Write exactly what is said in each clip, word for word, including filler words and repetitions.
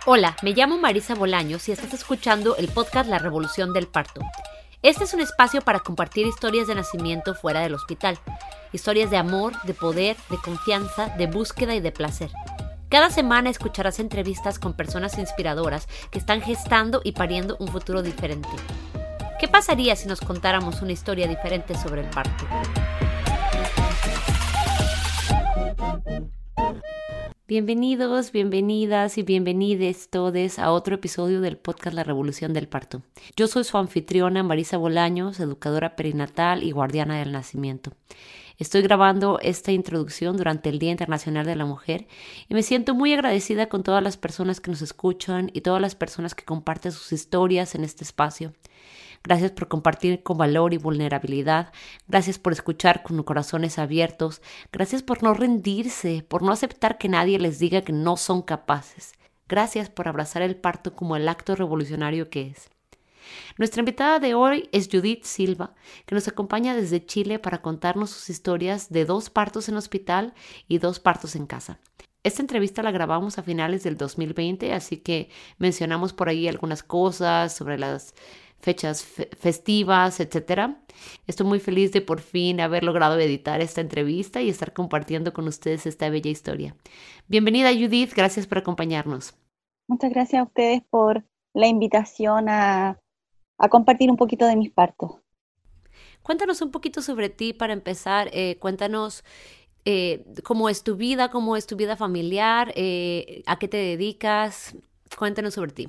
Hola, me llamo Marisa Bolaños y estás escuchando el podcast La Revolución del Parto. Este es un espacio para compartir historias de nacimiento fuera del hospital. Historias de amor, de poder, de confianza, de búsqueda y de placer. Cada semana escucharás entrevistas con personas inspiradoras que están gestando y pariendo un futuro diferente. ¿Qué pasaría si nos contáramos una historia diferente sobre el parto? Bienvenidos, bienvenidas y bienvenides todos a otro episodio del podcast La Revolución del Parto. Yo soy su anfitriona Marisa Bolaños, educadora perinatal y guardiana del nacimiento. Estoy grabando esta introducción durante el Día Internacional de la Mujer y me siento muy agradecida con todas las personas que nos escuchan y todas las personas que comparten sus historias en este espacio. Gracias por compartir con valor y vulnerabilidad. Gracias por escuchar con corazones abiertos. Gracias por no rendirse, por no aceptar que nadie les diga que no son capaces. Gracias por abrazar el parto como el acto revolucionario que es. Nuestra invitada de hoy es Judith Silva, que nos acompaña desde Chile para contarnos sus historias de dos partos en hospital y dos partos en casa. Esta entrevista la grabamos a finales del dos mil veinte, así que mencionamos por ahí algunas cosas sobre las fechas fe- festivas, etcétera. Estoy muy feliz de por fin haber logrado editar esta entrevista y estar compartiendo con ustedes esta bella historia. Bienvenida, Judith, gracias por acompañarnos. Muchas gracias a ustedes por la invitación a, a compartir un poquito de mis partos. Cuéntanos un poquito sobre ti para empezar. Eh, cuéntanos eh, cómo es tu vida, cómo es tu vida familiar, eh, a qué te dedicas. Cuéntanos sobre ti.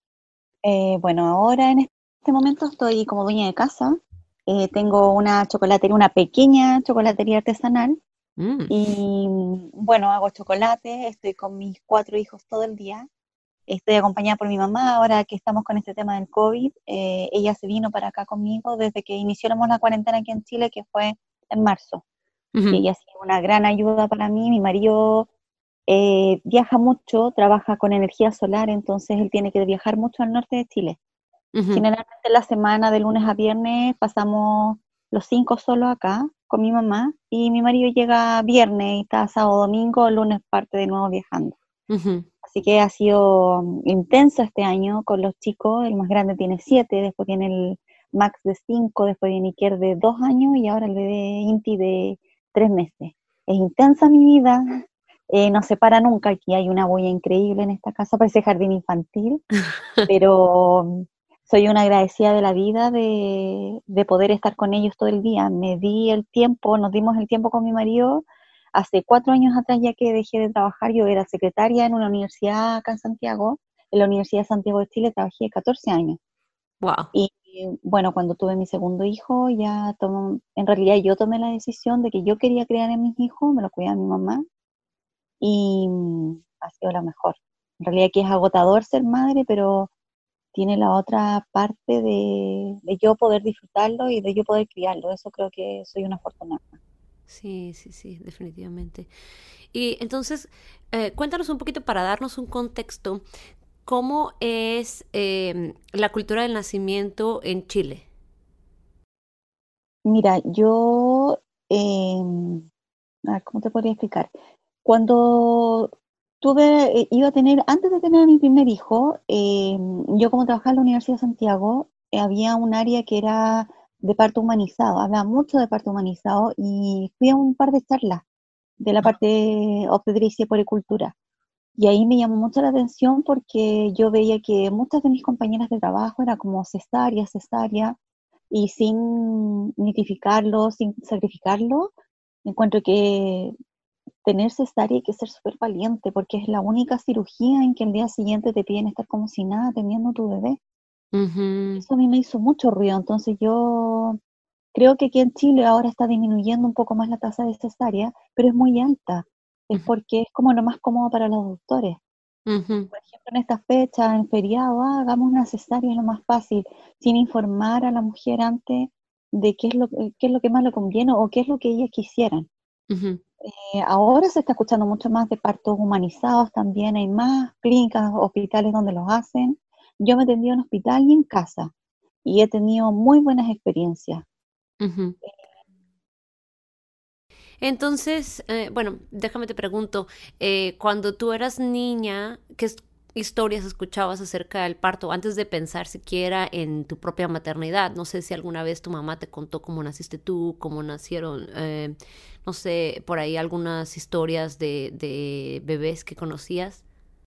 Eh, bueno, ahora en este momento estoy como dueña de casa. Eh, tengo una chocolatería, una pequeña chocolatería artesanal Mm, y bueno, hago chocolate, estoy con mis cuatro hijos todo el día. Estoy acompañada por mi mamá ahora que estamos con este tema del COVID. Eh, ella se vino para acá conmigo desde que iniciáramos la cuarentena aquí en Chile, que fue en marzo. Y ujú, ella ha sido una gran ayuda para mí. Mi marido eh, viaja mucho, trabaja con energía solar, entonces él tiene que viajar mucho al norte de Chile. ujú, Generalmente la semana de lunes a viernes pasamos los cinco solo acá con mi mamá y mi marido llega viernes y está sábado, domingo, lunes parte de nuevo viajando. ujú, Así que ha sido mm, intenso este año con los chicos. El más grande tiene siete, después viene el Max de cinco, después viene Iker de dos años y ahora el bebé Inti de tres meses. Es intensa mi vida, eh, no se para nunca. Aquí hay una boya increíble en esta casa, parece jardín infantil, pero mm, soy una agradecida de la vida de, de poder estar con ellos todo el día. Me di el tiempo, nos dimos el tiempo con mi marido. Hace cuatro años atrás, ya que dejé de trabajar, yo era secretaria en una universidad acá en Santiago, en la Universidad de Santiago de Chile, trabajé catorce años. Wow. Y bueno, cuando tuve mi segundo hijo, ya tomó, en realidad yo tomé la decisión de que yo quería criar a mis hijos, me lo cuidaba mi mamá, y mm, ha sido la mejor. En realidad que es agotador ser madre, pero tiene la otra parte de, de yo poder disfrutarlo y de yo poder criarlo. Eso creo que soy una afortunada. Sí, sí, sí, definitivamente. Y entonces, eh, cuéntanos un poquito para darnos un contexto, ¿cómo es eh, la cultura del nacimiento en Chile? Mira, yo, eh, a ver, ¿cómo te podría explicar? Cuando tuve, eh, iba a tener, antes de tener a mi primer hijo, eh, yo como trabajaba en la Universidad de Santiago, eh, había un área que era de parto humanizado, hablaba mucho de parto humanizado y fui a un par de charlas de la parte obstetricia y puericultura. Y ahí me llamó mucho la atención porque yo veía que muchas de mis compañeras de trabajo era como cesárea, cesárea, y sin mitificarlo, sin sacrificarlo, encuentro que tener cesárea hay que ser súper valiente porque es la única cirugía en que el día siguiente te piden estar como si nada teniendo tu bebé. Ujú, Eso a mí me hizo mucho ruido, entonces yo creo que aquí en Chile ahora está disminuyendo un poco más la tasa de cesárea, pero es muy alta. Es ujú, porque es como lo más cómodo para los doctores. ujú, Por ejemplo, en esta fecha, en feriado, ah, hagamos una cesárea, es lo más fácil, sin informar a la mujer antes de qué es lo, qué es lo que más le conviene o qué es lo que ellas quisieran. ujú. Eh, ahora se está escuchando mucho más de partos humanizados también, hay más clínicas, hospitales donde los hacen. Yo me atendí en hospital y en casa y he tenido muy buenas experiencias. Ujú. Entonces, eh, bueno, déjame te pregunto, eh, cuando tú eras niña, ¿qué es- historias escuchabas acerca del parto antes de pensar siquiera en tu propia maternidad? No sé si alguna vez tu mamá te contó cómo naciste tú, cómo nacieron, eh, no sé, por ahí algunas historias de, de bebés que conocías.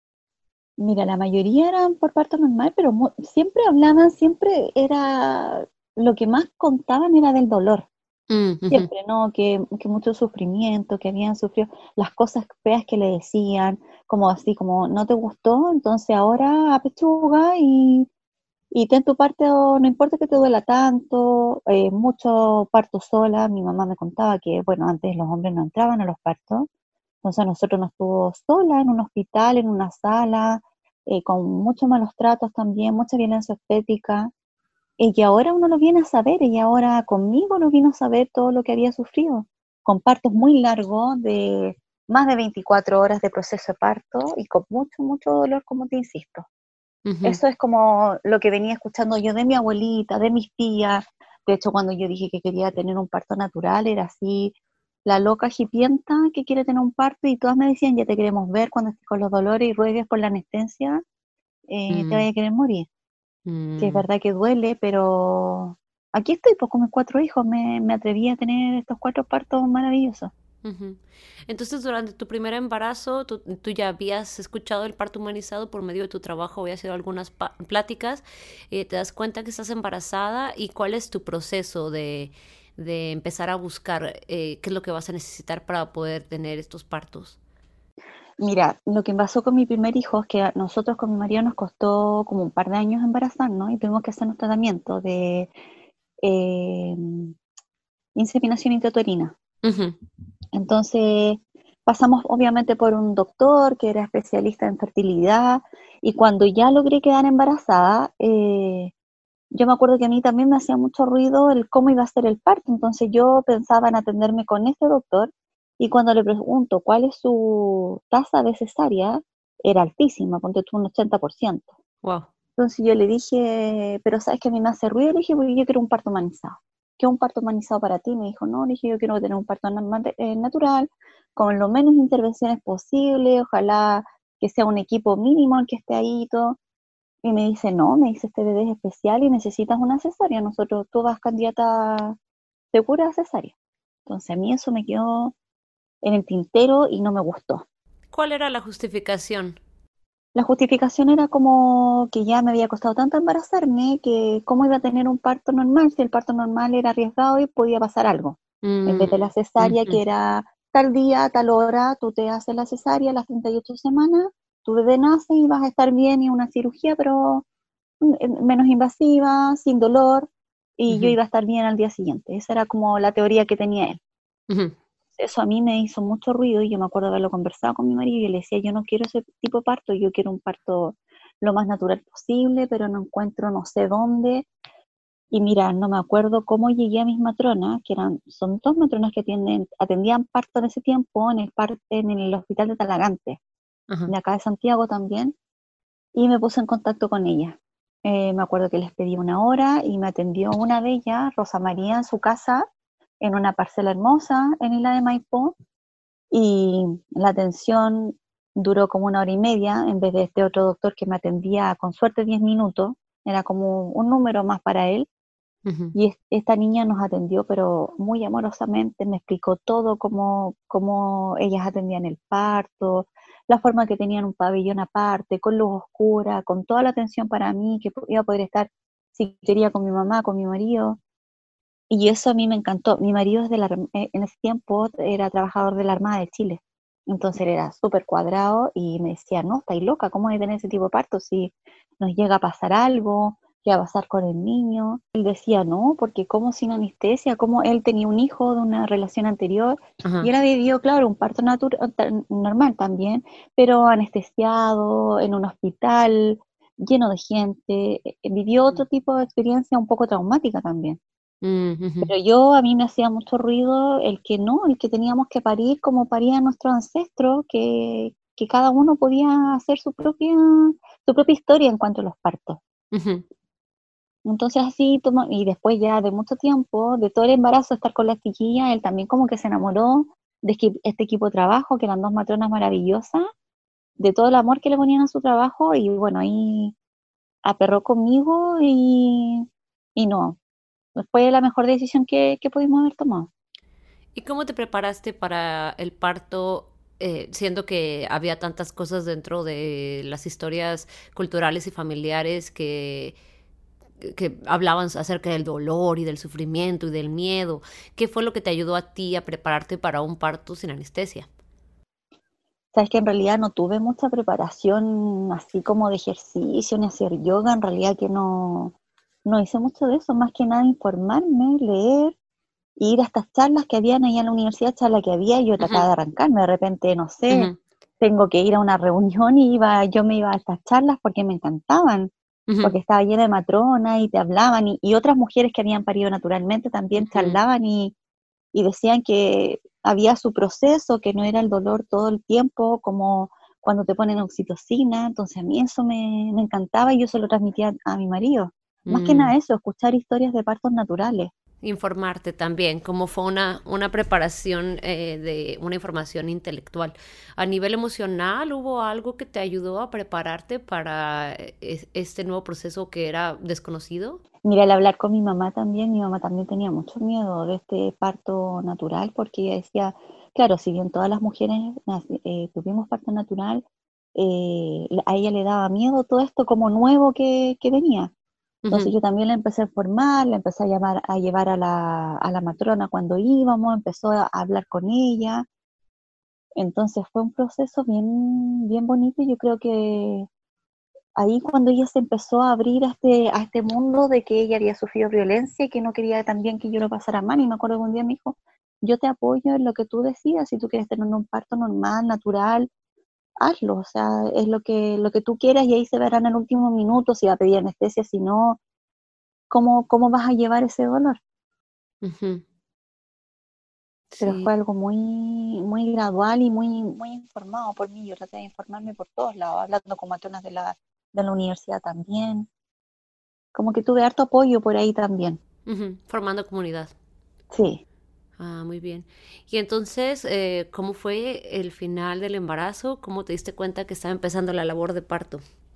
Mira, la mayoría eran por parto normal, pero mu- siempre hablaban, siempre era, lo que más contaban era del dolor. Mm, ujú, Siempre, ¿no? Que, que mucho sufrimiento, que habían sufrido las cosas feas que le decían, como así, como no te gustó, entonces ahora apechuga y, y ten tu parte, o no importa que te duela tanto, eh, mucho parto sola. Mi mamá me contaba que, bueno, antes los hombres no entraban a los partos, entonces nosotros nos tuvo sola en un hospital, en una sala, eh, con muchos malos tratos también, mucha violencia obstétrica. Y que ahora uno lo viene a saber, y ahora conmigo lo vino a saber todo lo que había sufrido, con partos muy largos, de más de veinticuatro horas de proceso de parto y con mucho, mucho dolor, como te insisto. ujú. Eso es como lo que venía escuchando yo de mi abuelita, de mis tías. De hecho, cuando yo dije que quería tener un parto natural, era así, la loca jipienta que quiere tener un parto, y todas me decían, ya te queremos ver cuando estés con los dolores y ruegues por la anestesia, eh, te Mm, vaya a querer morir. Sí, es mm. verdad que duele, pero aquí estoy, pues con mis cuatro hijos, me, me atreví a tener estos cuatro partos maravillosos. Ujú. Entonces, durante tu primer embarazo, tú, tú ya habías escuchado el parto humanizado por medio de tu trabajo, habías ido a algunas pa- pláticas, eh, te das cuenta que estás embarazada y cuál es tu proceso de, de empezar a buscar eh, qué es lo que vas a necesitar para poder tener estos partos. Mira, lo que pasó con mi primer hijo es que a nosotros con mi marido nos costó como un par de años embarazarnos y tuvimos que hacernos tratamiento de eh, inseminación intrauterina. Ujú, Entonces pasamos obviamente por un doctor que era especialista en fertilidad, y cuando ya logré quedar embarazada, eh, yo me acuerdo que a mí también me hacía mucho ruido el cómo iba a ser el parto, entonces yo pensaba en atenderme con este doctor, y cuando le pregunto cuál es su tasa de cesárea, era altísima, ponte tú un ochenta por ciento. wow. Entonces yo le dije, pero ¿sabes que a mí me hace ruido? Le dije, porque yo quiero un parto humanizado. ¿Qué es un parto humanizado para ti? Me dijo, no, le dije, yo quiero tener un parto na- eh, natural, con lo menos intervenciones posible, ojalá que sea un equipo mínimo el que esté ahí y todo. Y me dice, no, me dice, este bebé es especial y necesitas una cesárea. Nosotros, tú vas candidata segura a cesárea. Entonces a mí eso me quedó en el tintero y no me gustó. ¿Cuál era la justificación? La justificación era como que ya me había costado tanto embarazarme, que cómo iba a tener un parto normal si el parto normal era arriesgado y podía pasar algo. En Mm, vez de la cesárea, ujú, que era tal día, tal hora, tú te haces la cesárea a las treinta y ocho semanas, tu bebé nace y vas a estar bien, y una cirugía, pero mm, menos invasiva, sin dolor, y yo ujú, iba a estar bien al día siguiente. Esa era como la teoría que tenía él. ujú, Eso a mí me hizo mucho ruido, y yo me acuerdo haberlo conversado con mi marido, y yo le decía, yo no quiero ese tipo de parto, yo quiero un parto lo más natural posible, pero no encuentro, no sé dónde. Y mira, no me acuerdo cómo llegué a mis matronas, que eran, son dos matronas que atienden, atendían parto en ese tiempo en el, par- en el hospital de Talagante, ajá. de acá de Santiago también, y me puse en contacto con ella. Eh, me acuerdo que les pedí una hora y me atendió una de ellas, Rosa María, en su casa, en una parcela hermosa en Isla de Maipó, y la atención duró como una hora y media, en vez de este otro doctor que me atendía con suerte diez minutos, era como un número más para él. Ujú, Y es- esta niña nos atendió, pero muy amorosamente, me explicó todo, cómo, cómo ellas atendían el parto, la forma que tenían un pabellón aparte, con luz oscura, con toda la atención para mí, que po- iba a poder estar, si quería, con mi mamá, con mi marido. Y eso a mí me encantó. Mi marido es de la, Arm- eh, en ese tiempo era trabajador de la Armada de Chile. Entonces él era súper cuadrado y me decía, no, estáis loca, ¿cómo hay que tener ese tipo de parto si nos llega a pasar algo? ¿Qué va a pasar con el niño? Él decía, no, porque como sin anestesia, como él tenía un hijo de una relación anterior, y ajá. él había vivido, claro, un parto natural, normal también, pero anestesiado, en un hospital, lleno de gente. eh, Vivió otro tipo de experiencia un poco traumática también. Mm, ujú, Pero yo, a mí me hacía mucho ruido el que no, el que teníamos que parir como parían nuestros ancestros, que, que cada uno podía hacer su propia, su propia historia en cuanto a los partos. ujú. Entonces así, toma- y después ya de mucho tiempo, de todo el embarazo, estar con la chiquilla, él también como que se enamoró de que- este equipo de trabajo, que eran dos matronas maravillosas, de todo el amor que le ponían a su trabajo y bueno, ahí aperró conmigo y, y no, fue la mejor decisión que, que pudimos haber tomado. ¿Y cómo te preparaste para el parto, eh, siendo que había tantas cosas dentro de las historias culturales y familiares que, que hablaban acerca del dolor y del sufrimiento y del miedo? ¿Qué fue lo que te ayudó a ti a prepararte para un parto sin anestesia? Sabes que en realidad no tuve mucha preparación así como de ejercicio ni hacer yoga, en realidad que no, no hice mucho de eso, más que nada informarme, leer, ir a estas charlas que habían ahí en la universidad, charlas que había, y yo trataba Ujú, de arrancarme, de repente, no sé, ujú, tengo que ir a una reunión y iba, yo me iba a estas charlas porque me encantaban, ujú, porque estaba llena de matronas y te hablaban, y, y otras mujeres que habían parido naturalmente también ujú, charlaban y, y decían que había su proceso, que no era el dolor todo el tiempo, como cuando te ponen oxitocina, entonces a mí eso me, me encantaba y yo se lo transmitía a mi marido. Más que mm. nada eso, escuchar historias de partos naturales. Informarte también, como fue una, una preparación eh, de una información intelectual. A nivel emocional, ¿hubo algo que te ayudó a prepararte para eh, este nuevo proceso que era desconocido? Mira, al hablar con mi mamá también, mi mamá también tenía mucho miedo de este parto natural, porque ella decía, claro, si bien todas las mujeres naci- eh, tuvimos parto natural, eh, a ella le daba miedo todo esto como nuevo que, que venía. Entonces Ujú, yo también la empecé a formar, la empecé a llamar, a llevar a la, a la matrona cuando íbamos, empezó a hablar con ella. Entonces fue un proceso bien, bien bonito y yo creo que ahí cuando ella se empezó a abrir a este, a este mundo de que ella había sufrido violencia y que no quería también que yo lo pasara mal, y me acuerdo que un día me dijo, yo te apoyo en lo que tú decidas, si tú quieres tener un parto normal, natural, hazlo, o sea, es lo que, lo que tú quieras y ahí se verá en el último minuto si va a pedir anestesia, si no, cómo, cómo vas a llevar ese dolor. ujú. Pero Sí. fue algo muy, muy gradual y muy, muy informado por mí. Yo traté de informarme por todos lados, hablando con matronas de la, de la universidad también. Como que tuve harto apoyo por ahí también. Ujú, formando comunidad. Sí, Ah, muy bien. Y entonces, eh, ¿cómo fue el final del embarazo? ¿Cómo te diste cuenta que estaba empezando la labor de parto?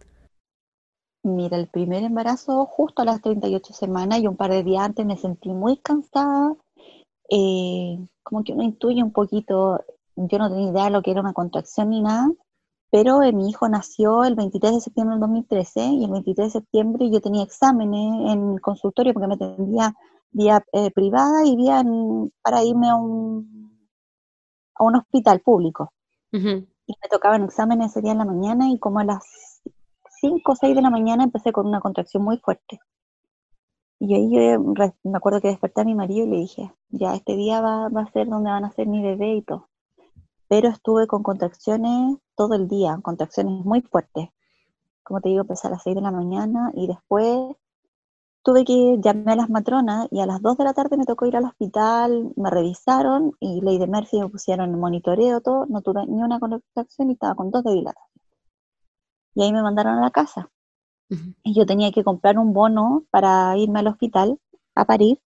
mira, el primer embarazo, justo a las treinta y ocho semanas y un par de días antes me sentí muy cansada. eh, Como que uno intuye un poquito, yo no tenía idea de lo que era una contracción ni nada, pero eh, mi hijo nació el veintitrés de septiembre del dos mil trece y el veintitrés de septiembre yo tenía exámenes en el consultorio porque me atendía vía eh, privada y vía en- para irme a un, a un hospital público. Ujú, Y me tocaban exámenes ese día en la mañana y como a las cinco o seis de la mañana empecé con una contracción muy fuerte. Y ahí yo re- me acuerdo que desperté a mi marido y le dije, ya este día va, va a ser donde van a ser mi bebé y todo. Pero estuve con contracciones todo el día, contracciones muy fuertes. Como te digo, empecé a las seis de la mañana y después tuve que llamar a las matronas y a las dos de la tarde me tocó ir al hospital, me revisaron y Ley de Murphy me pusieron en monitoreo, todo, no tuve ni una contracción y estaba con dos de dilatación. Y ahí me mandaron a la casa. ujú. Y yo tenía que comprar un bono para irme al hospital a parir.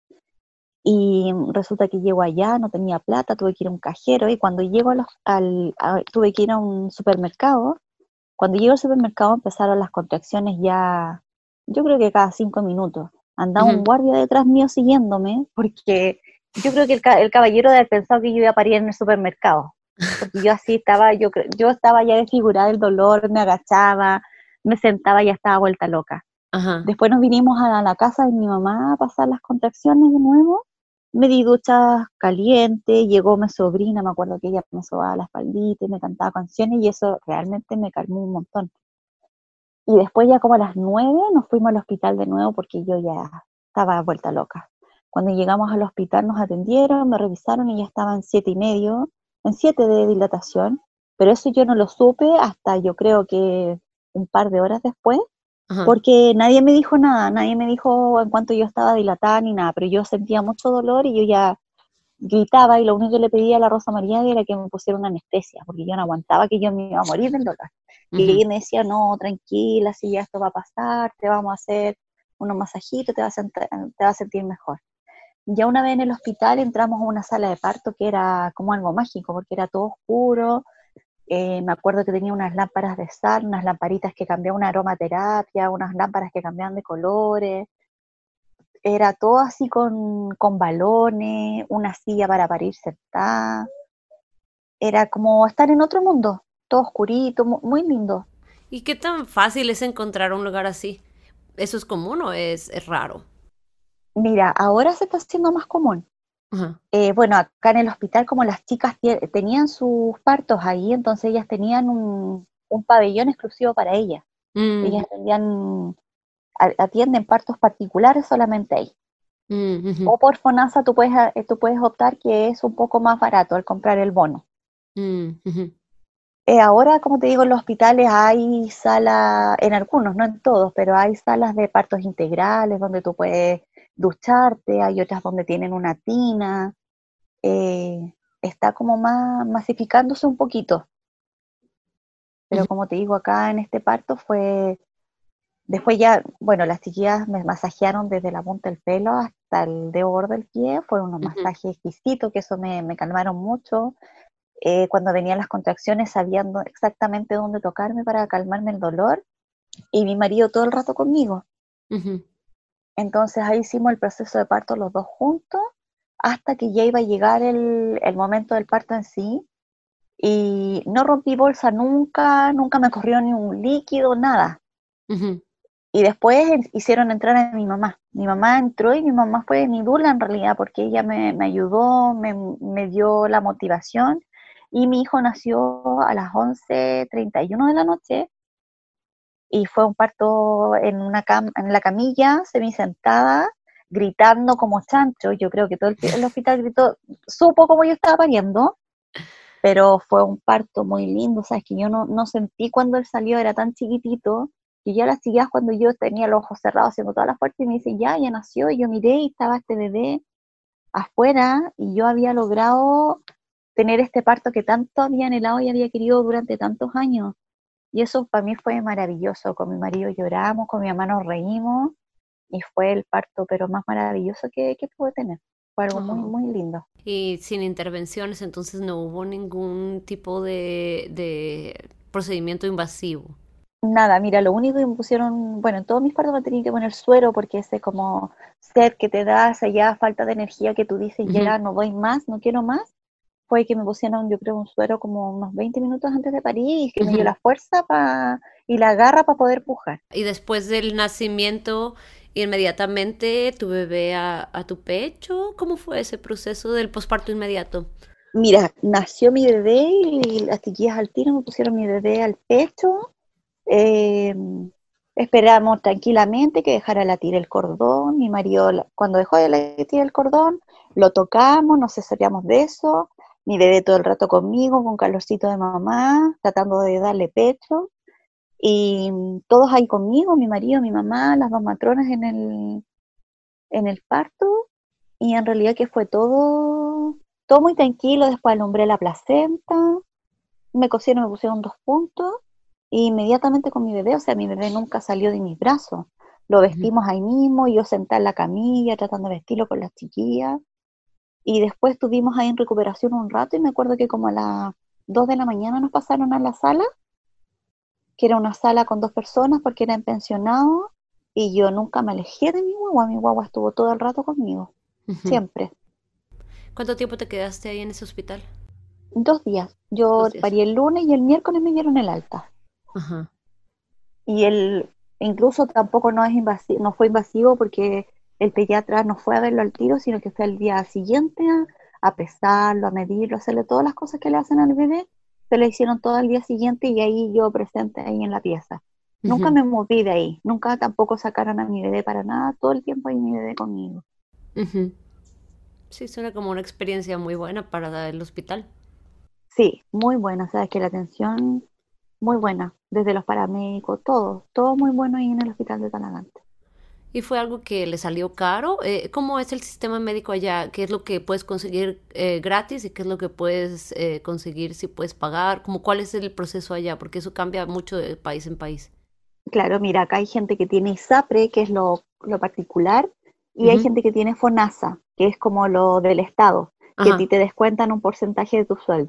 Y resulta que llego allá, no tenía plata, tuve que ir a un cajero. Y cuando llego a los- al, a- tuve que ir a un supermercado. Cuando llego al supermercado empezaron las contracciones ya, yo creo que cada cinco minutos. Andaba un Ujú. guardia detrás mío siguiéndome, porque yo creo que el, ca- el caballero debe haber pensado que yo iba a parir en el supermercado. Porque yo así estaba, yo, cre- yo estaba ya desfigurada del dolor, me agachaba, me sentaba y ya estaba vuelta loca. Ajá. Después nos vinimos a la casa de mi mamá a pasar las contracciones de nuevo. Me di duchas calientes, llegó mi sobrina, me acuerdo que ella me sobaba la espaldita y me cantaba canciones y eso realmente me calmó un montón. Y después ya como a las nueve nos fuimos al hospital de nuevo porque yo ya estaba vuelta loca. Cuando llegamos al hospital nos atendieron, me revisaron y ya estaba en siete y medio, en siete de dilatación, pero eso yo no lo supe hasta yo creo que un par de horas después, Ajá. porque nadie me dijo nada, nadie me dijo en cuanto yo estaba dilatada ni nada, pero yo sentía mucho dolor y yo ya gritaba y lo único que le pedía a la Rosa María era que me pusiera una anestesia, porque yo no aguantaba que yo me iba a morir del dolor. Y Ujú, ella me decía, no, tranquila, si ya esto va a pasar, te vamos a hacer unos masajitos, te vas a, te vas a sentir mejor. Ya una vez en el hospital entramos a una sala de parto que era como algo mágico, porque era todo oscuro, Eh, me acuerdo que tenía unas lámparas de sal, unas lamparitas que cambiaban una aromaterapia, unas lámparas que cambiaban de colores. Era todo así con, con balones, una silla para parir sentada. Era como estar en otro mundo, todo oscurito, mu- muy lindo. ¿Y qué tan fácil es encontrar un lugar así? ¿Eso es común o es, es raro? Mira, ahora se está haciendo más común. Ajá. Eh, bueno, acá en el hospital, como las chicas tie- tenían sus partos ahí, entonces ellas tenían un, un pabellón exclusivo para ellas. Mm, Ellas atendían, a- atienden partos particulares solamente ahí. mm, ujú, O por FONASA tú puedes, eh, tú puedes optar que es un poco más barato al comprar el bono. mm, ujú, Eh, ahora, como te digo, en los hospitales hay salas, en algunos, no en todos, pero hay salas de partos integrales donde tú puedes ducharte, hay otras donde tienen una tina, eh, está como más masificándose un poquito, pero ujú, como te digo, acá en este parto fue, después ya, bueno, las chiquillas me masajearon desde la punta del pelo hasta el dedo del pie, fueron unos ujú, masajes exquisitos, que eso me, me calmaron mucho. Eh, cuando venían las contracciones sabían dó- exactamente dónde tocarme para calmarme el dolor, y mi marido todo el rato conmigo. ujú, Entonces ahí hicimos el proceso de parto los dos juntos, hasta que ya iba a llegar el, el momento del parto en sí. Y no rompí bolsa nunca, nunca me corrió ni un líquido, nada. ujú, Y después en- hicieron entrar a mi mamá. Mi mamá entró y mi mamá fue mi dula en realidad, porque ella me, me ayudó, me, me dio la motivación. Y mi hijo nació a las once treinta y uno de la noche, y fue un parto en, una cam en la camilla, semisentada, gritando como chancho. Yo creo que todo el, el hospital gritó, supo cómo yo estaba pariendo, pero fue un parto muy lindo. Sabes que yo no, no sentí cuando él salió, era tan chiquitito, que ya las chiquillas, cuando yo tenía los ojos cerrados haciendo todas las puertas, y me dice, ya, ya nació, y yo miré y estaba este bebé afuera, y yo había logrado tener este parto que tanto había anhelado y había querido durante tantos años. Y eso para mí fue maravilloso. Con mi marido lloramos, con mi mamá nos reímos, y fue el parto pero más maravilloso que, que pude tener. Fue algo muy, oh. muy lindo. Y sin intervenciones, entonces no hubo ningún tipo de, de procedimiento invasivo. Nada, mira, lo único que me pusieron, bueno, en todos mis partos me tenían que poner suero, porque ese como sed que te da, esa ya falta de energía que tú dices, Ujú, ya no doy más, no quiero más, fue que me pusieron, yo creo, un suero como unos veinte minutos antes de parir, y que me dio ujú. la fuerza pa, y la garra para poder pujar. Y después del nacimiento, inmediatamente tu bebé a, a tu pecho. ¿Cómo fue ese proceso del posparto inmediato? Mira, nació mi bebé y las chiquillas al tiro me pusieron mi bebé al pecho. Eh, Esperamos tranquilamente que dejara latir el cordón. Mi marido, la- cuando dejó de latir el cordón, lo tocamos, nos cesareamos de eso. Mi bebé todo el rato conmigo, con calorcito de mamá, tratando de darle pecho. Y mm, todos ahí conmigo, mi marido, mi mamá, las dos matronas en el, en el parto. Y en realidad que fue todo, todo muy tranquilo. Después alumbré la placenta, me cosieron, me pusieron dos puntos, y inmediatamente con mi bebé, o sea, mi bebé nunca salió de mis brazos. Lo Ujú, vestimos ahí mismo, yo sentada en la camilla, tratando de vestirlo con las chiquillas, y después estuvimos ahí en recuperación un rato, y me acuerdo que como a las dos de la mañana nos pasaron a la sala, que era una sala con dos personas porque era en pensionado, y yo nunca me alejé de mi guagua, mi guagua estuvo todo el rato conmigo, ujú. siempre. ¿Cuánto tiempo te quedaste ahí en ese hospital? Dos días, Dos yo días. parí el lunes y el miércoles me dieron el alta. Ajá. Y él incluso tampoco no, es invasivo, no fue invasivo, porque el pediatra no fue a verlo al tiro, sino que fue al día siguiente a, a pesarlo, a medirlo, a hacerle todas las cosas que le hacen al bebé. Se le hicieron todo al día siguiente, y ahí yo presente ahí en la pieza. Nunca Ujú, me moví de ahí, nunca tampoco sacaron a mi bebé para nada, todo el tiempo ahí mi bebé conmigo. ujú. Sí, suena como una experiencia muy buena para el hospital. Sí, muy buena, sabes que la atención muy buena, desde los paramédicos, todo, todo muy bueno ahí en el hospital de Talagante. ¿Y fue algo que le salió caro? Eh, ¿cómo es el sistema médico allá? ¿Qué es lo que puedes conseguir eh, gratis y qué es lo que puedes eh, conseguir si puedes pagar? ¿Cómo cuál es el proceso allá? Porque eso cambia mucho de país en país. Claro, mira, acá hay gente que tiene ISAPRE, que es lo, lo particular, y hay Ujú, gente que tiene FONASA, que es como lo del Estado, que a ti ajá. te descuentan un porcentaje de tu sueldo.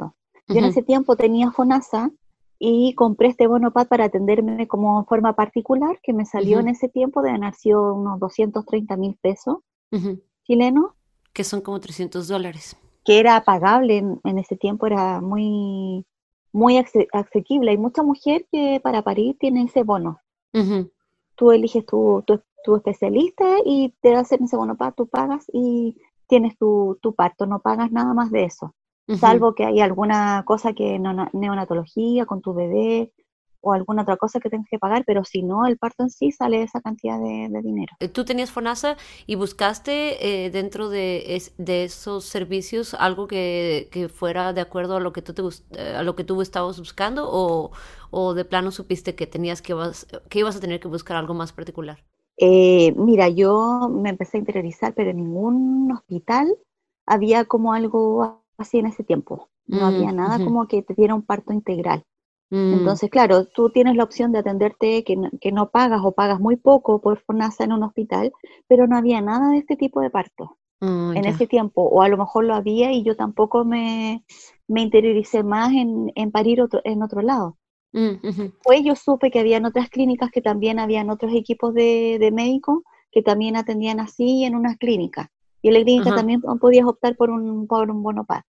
Yo en Ujú, ese tiempo tenía FONASA y compré este bonopad para atenderme como forma particular, que me salió en ujú, ese tiempo de haber sido unos doscientos treinta mil pesos ujú. chilenos, Que son como trescientos dólares. que era pagable en, en ese tiempo, era muy, muy ace- asequible. Hay mucha mujer que para parir tiene ese bono. Ujú, Tú eliges tu, tu, tu especialista y te hacen ese bonopad, tú pagas y tienes tu, tu parto, no pagas nada más de eso. ujú. Salvo que hay alguna cosa que no, neonatología con tu bebé o alguna otra cosa que tengas que pagar, pero si no, el parto en sí sale esa cantidad de, de dinero. Eh, Tú tenías FONASA y buscaste eh, dentro de, es- de esos servicios algo que, que fuera de acuerdo a lo que tú te gust- eh, a lo que tú estabas buscando o, o de plano supiste que tenías que vas, que ibas a tener que buscar algo más particular. Eh, mira, yo me empecé a interiorizar, pero en ningún hospital había como algo así en ese tiempo. No Mm, había nada ujú, como que te diera un parto integral. mm, Entonces, claro, tú tienes la opción de atenderte que no, que no pagas o pagas muy poco por FONASA en un hospital, pero no había nada de este tipo de parto oh, en ya. ese tiempo, o a lo mejor lo había y yo tampoco me, me interioricé más en, en parir otro, en otro lado. Mm, ujú, Pues yo supe que habían otras clínicas que también habían otros equipos de, de médicos que también atendían así en unas clínicas. Y en la clínica ajá, también podías optar por un, por un bonopar,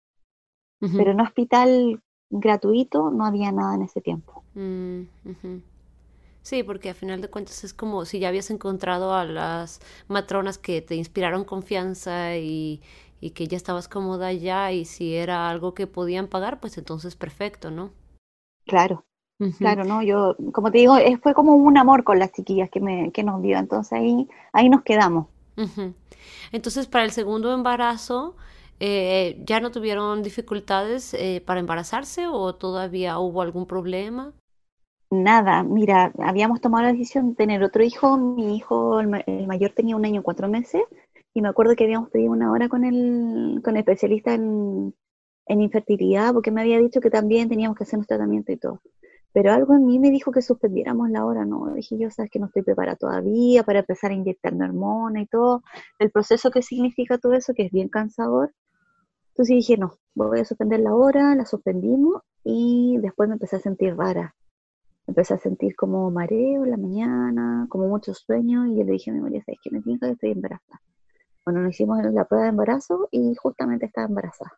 ujú, pero en hospital gratuito no había nada en ese tiempo. mm, ujú. Sí, porque a final de cuentas es como si ya habías encontrado a las matronas que te inspiraron confianza y, y que ya estabas cómoda ya y si era algo que podían pagar, pues entonces perfecto, ¿no? Claro. Ujú, Claro, ¿no? Yo, como te digo, es- fue como un amor con las chiquillas que, me, que nos dio, entonces ahí, ahí nos quedamos. ujú. Entonces, para el segundo embarazo, eh, ¿ya no tuvieron dificultades eh, para embarazarse o todavía hubo algún problema? Nada, mira, habíamos tomado la decisión de tener otro hijo, mi hijo, el, ma- el mayor tenía un año y cuatro meses, y me acuerdo que habíamos pedido una hora con el, con el especialista en, en infertilidad, porque me había dicho que también teníamos que hacernos tratamiento y todo. Pero algo en mí me dijo que suspendiéramos la hora, ¿no? Dije yo, sabes que no estoy preparada todavía para empezar a inyectarme hormona y todo, el proceso que significa todo eso, que es bien cansador. Entonces dije, no, voy a suspender la hora, la suspendimos y después me empecé a sentir rara. Empecé a sentir como mareo en la mañana, como mucho sueño y yo le dije a mi marido, ¿sabes qué? Me tinca que estoy embarazada. Bueno, nos hicimos la prueba de embarazo y justamente estaba embarazada.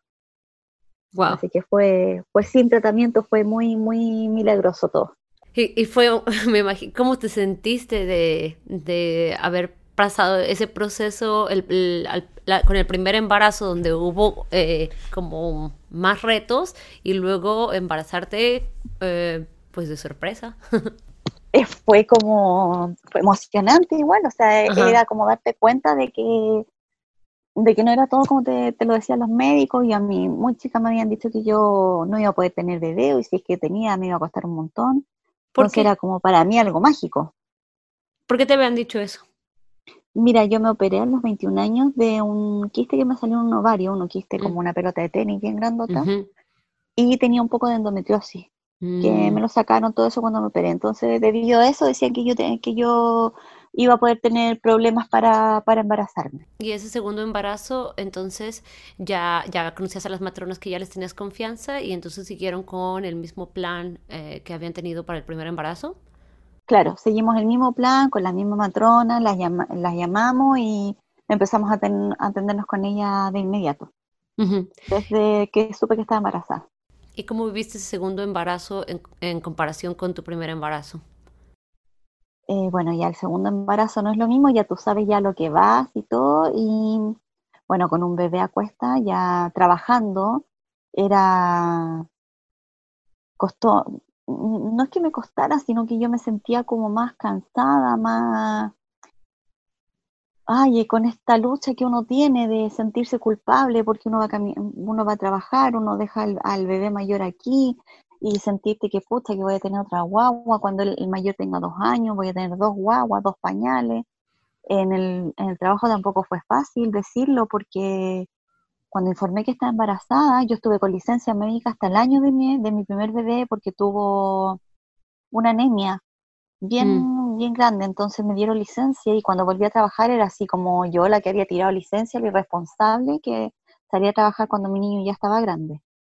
Wow. Así que fue, fue sin tratamiento, fue muy, muy milagroso todo. Y, y fue, me imagino, ¿cómo te sentiste de, de haber pasado ese proceso el- el- al- la- con el primer embarazo donde hubo eh, como más retos y luego embarazarte eh, pues de sorpresa? Eh, Fue como, fue emocionante igual, o sea, Ajá. era como darte cuenta de que, de que no era todo como te, te lo decían los médicos y a mí, muy chica me habían dicho que yo no iba a poder tener bebé y si es que tenía me iba a costar un montón. ¿Por Entonces qué? era como para mí algo mágico. ¿Por qué te habían dicho eso? Mira, yo me operé a los veintiún años de un quiste que me salió en un ovario, un quiste Mm, como una pelota de tenis bien grandota, ujú, y tenía un poco de endometriosis, que mm. me lo sacaron todo eso cuando me operé. Entonces, debido a eso, decían que yo, te- que yo iba a poder tener problemas para, para embarazarme. Y ese segundo embarazo, entonces ya, ya conocías a las matronas que ya les tenías confianza y entonces siguieron con el mismo plan eh, que habían tenido para el primer embarazo. Claro, seguimos el mismo plan, con la misma matrona, las, llama- las llamamos y empezamos a, ten- a atendernos con ella de inmediato, Ujú. desde que supe que estaba embarazada. ¿Y cómo viviste ese segundo embarazo en, en comparación con tu primer embarazo? Eh, bueno, ya el segundo embarazo no es lo mismo, ya tú sabes ya lo que vas y todo, y bueno, con un bebé a cuesta, ya trabajando, era, costó, mm, no es que me costara, sino que yo me sentía como más cansada, más, ay, eh, con esta lucha que uno tiene de sentirse culpable porque uno va a, cami- uno va a trabajar, uno deja al, al bebé mayor aquí y sentirte que pucha, que voy a tener otra guagua cuando el, el mayor tenga dos años, voy a tener dos guaguas, dos pañales. En el, en el trabajo tampoco fue fácil decirlo porque cuando informé que estaba embarazada, yo estuve con licencia médica hasta el año de mi, de mi primer bebé porque tuvo una anemia Mm, bien, bien grande, entonces me dieron licencia y cuando volví a trabajar era así como yo la que había tirado licencia, la irresponsable que salía a trabajar cuando mi niño ya estaba grande.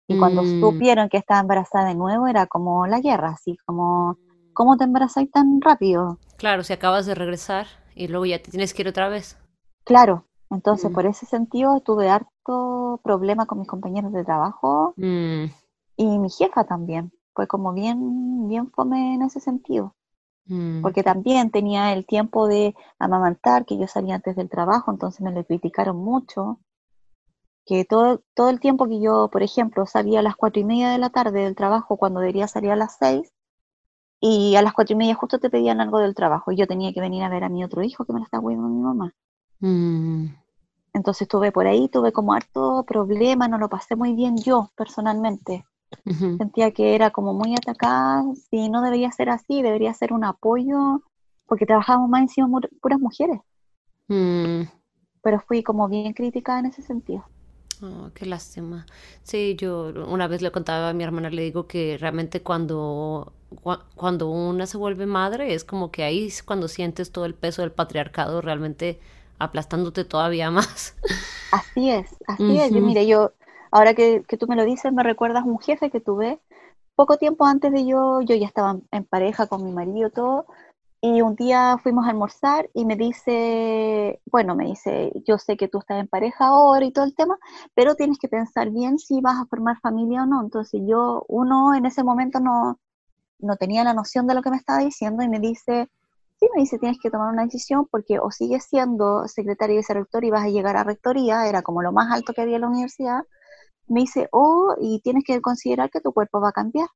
Y cuando Mm, supieron que estaba embarazada de nuevo, era como la guerra, así como, ¿cómo te embarazáis tan rápido? claro, si acabas de regresar y luego ya te tienes que ir otra vez. Claro, entonces Mm, por ese sentido tuve harto problema con mis compañeros de trabajo mm, y mi jefa también. Fue como bien, bien fome en ese sentido, mm, porque también tenía el tiempo de amamantar, que yo salía antes del trabajo, entonces me lo criticaron mucho, que todo, todo el tiempo que yo, por ejemplo, salía a las cuatro y media de la tarde del trabajo cuando debería salir a las seis, y a las cuatro y media justo te pedían algo del trabajo, y yo tenía que venir a ver a mi otro hijo que me lo estaba cuidando mi mamá. mm, Entonces estuve por ahí, tuve como harto problema, no lo pasé muy bien yo personalmente. ujú, Sentía que era como muy atacada, si no debería ser así, debería ser un apoyo, porque trabajábamos más encima mu- puras mujeres, mm. pero fui como bien crítica en ese sentido. Oh, qué lástima. Sí, yo una vez le contaba a mi hermana, le digo que realmente cuando, cua- cuando una se vuelve madre es como que ahí es cuando sientes todo el peso del patriarcado realmente aplastándote todavía más. Así es, así es. Yo, Ujú, mire, yo, ahora que, que tú me lo dices, me recuerdas un jefe que tuve poco tiempo antes de yo, yo ya estaba en pareja con mi marido, todo. Y un día fuimos a almorzar y me dice, bueno, me dice, yo sé que tú estás en pareja ahora y todo el tema, pero tienes que pensar bien si vas a formar familia o no. Entonces yo, uno en ese momento no, no tenía la noción de lo que me estaba diciendo y me dice, sí, me dice, tienes que tomar una decisión porque o sigues siendo secretaria de ese rector y vas a llegar a rectoría, era como lo más alto que había en la universidad, me dice, o y tienes que considerar que tu cuerpo va a cambiar.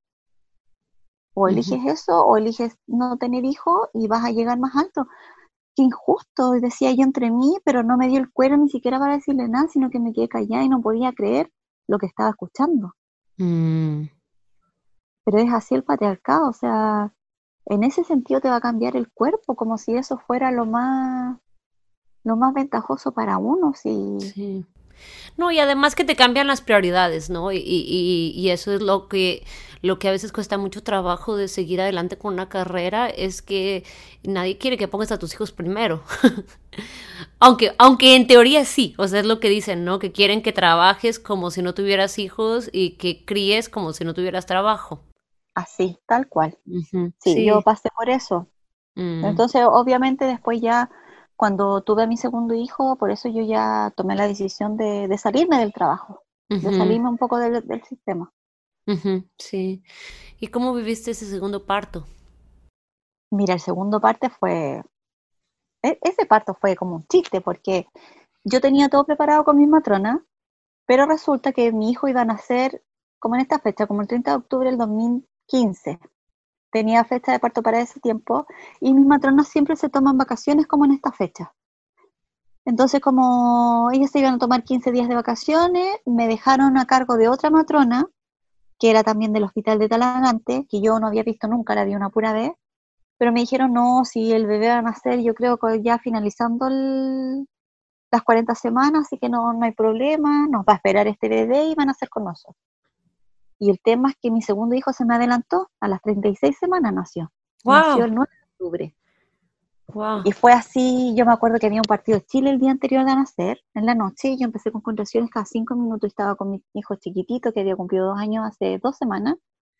O ujú, eliges eso, o eliges no tener hijos y vas a llegar más alto. Qué injusto, decía yo entre mí, pero no me dio el cuero ni siquiera para decirle nada, sino que me quedé callada y no podía creer lo que estaba escuchando. mm, Pero es así el patriarcado, o sea, en ese sentido te va a cambiar el cuerpo, como si eso fuera lo más, lo más ventajoso para uno, si sí. No, y además que te cambian las prioridades, ¿no? Y, y, y eso es lo que, lo que a veces cuesta mucho trabajo de seguir adelante con una carrera, es que nadie quiere que pongas a tus hijos primero. Aunque, aunque en teoría sí, o sea, es lo que dicen, ¿no? Que quieren que trabajes como si no tuvieras hijos y que críes como si no tuvieras trabajo. así, tal cual. Ujú, Sí, yo sí. pasé por eso. Mm, Entonces, obviamente, después ya, cuando tuve a mi segundo hijo, por eso yo ya tomé la decisión de, de salirme del trabajo, de ujú, salirme un poco del, del sistema. ujú, sí. ¿Y cómo viviste ese segundo parto? Mira, el segundo parte fue, e- ese parto fue como un chiste, porque yo tenía todo preparado con mi matrona, pero resulta que mi hijo iba a nacer como en esta fecha, como el treinta de octubre del dos mil quince. Tenía fecha de parto para ese tiempo y mis matronas siempre se toman vacaciones como en esta fecha. Entonces, como ellas se iban a tomar quince días de vacaciones, me dejaron a cargo de otra matrona, que era también del hospital de Talagante, que yo no había visto nunca, la vi una pura vez, pero me dijeron, no, si el bebé va a nacer, yo creo que ya finalizando el- las cuarenta semanas, así que no, no hay problema, nos va a esperar este bebé y van a nacer con nosotros. Y el tema es que mi segundo hijo se me adelantó, a las treinta y seis semanas nació, nació Wow, el nueve de octubre. wow. Y fue así, yo me acuerdo que había un partido de Chile el día anterior de nacer, en la noche, y yo empecé con contracciones cada cinco minutos, y estaba con mi hijo chiquitito, que había cumplido dos años hace dos semanas,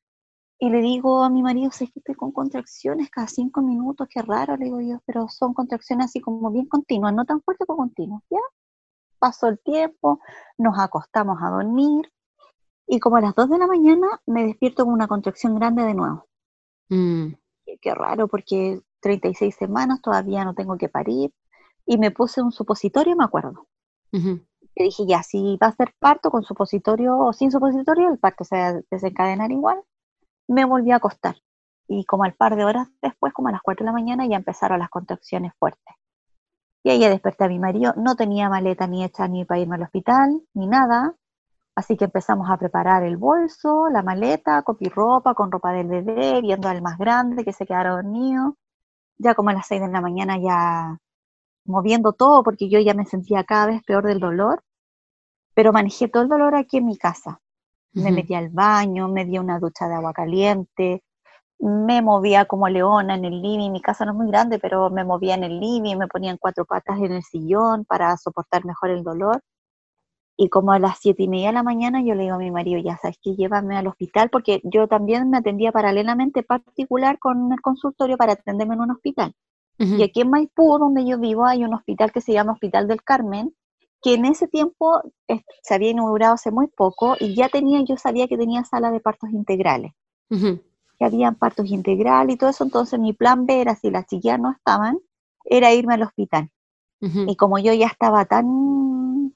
y le digo a mi marido, sé que estoy con contracciones cada cinco minutos, qué raro, le digo yo, pero son contracciones así como bien continuas, no tan fuertes como continuas, ¿ya? Pasó el tiempo, nos acostamos a dormir, y como a las dos de la mañana me despierto con una contracción grande de nuevo. Mm, Qué, qué raro, porque treinta y seis semanas, todavía no tengo que parir, y me puse un supositorio, me acuerdo. ujú, Que dije, ya, si va a ser parto con supositorio o sin supositorio, el parto se va a desencadenar igual. Me volví a acostar. Y como al par de horas después, como a las cuatro de la mañana, ya empezaron las contracciones fuertes. Y ahí ya desperté a mi marido. No tenía maleta ni hecha ni para irme al hospital, ni nada. Así que empezamos a preparar el bolso, la maleta, con mi ropa, con ropa del bebé, viendo al más grande que se quedara dormido. Ya como a las seis de la mañana ya moviendo todo, porque yo ya me sentía cada vez peor del dolor, pero manejé todo el dolor aquí en mi casa. Me ujú, metí al baño, me di una ducha de agua caliente, me movía como leona en el living. Mi casa no es muy grande, pero me movía en el living, me ponía en cuatro patas en el sillón para soportar mejor el dolor. Y como a las siete y media de la mañana yo le digo a mi marido, ya sabes que llévame al hospital, porque yo también me atendía paralelamente particular con el consultorio para atenderme en un hospital. Uh-huh. Y aquí en Maipú, donde yo vivo, hay un hospital que se llama Hospital del Carmen, que en ese tiempo eh, se había inaugurado hace muy poco y ya tenía, yo sabía que tenía sala de partos integrales. Uh-huh. Que habían partos integrales y todo eso, entonces mi plan B era, si las chiquillas no estaban, era irme al hospital. Uh-huh. Y como yo ya estaba tan,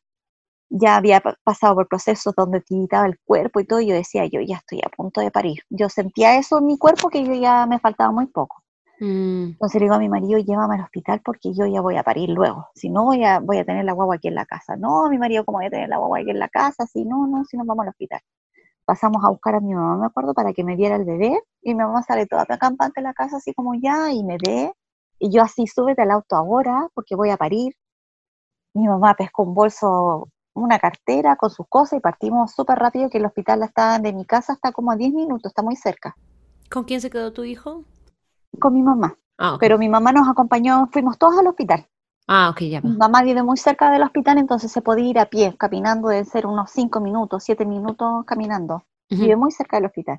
ya había pasado por procesos donde te quitaba el cuerpo y todo, yo decía, yo ya estoy a punto de parir. Yo sentía eso en mi cuerpo, que yo ya me faltaba muy poco. Mm. Entonces le digo a mi marido, llévame al hospital porque yo ya voy a parir luego. Si no, voy a, voy a tener la guagua aquí en la casa. No, mi marido, ¿cómo voy a tener la guagua aquí en la casa? Si no, no, si nos vamos al hospital. Pasamos a buscar a mi mamá, me acuerdo, para que me viera el bebé, y mi mamá sale toda campante de la casa, así como ya, y me ve, y yo así, súbete al auto ahora, porque voy a parir. Mi mamá pescó un bolso, una cartera con sus cosas, y partimos súper rápido, que el hospital está de mi casa, está como a diez minutos, está muy cerca. ¿Con quién se quedó tu hijo? Con mi mamá. Ah, ok. Pero mi mamá nos acompañó, fuimos todos al hospital. Ah, ok, ya va. Mi mamá vive muy cerca del hospital, entonces se podía ir a pie, caminando, debe ser unos cinco minutos, siete minutos caminando. Uh-huh. Vive muy cerca del hospital.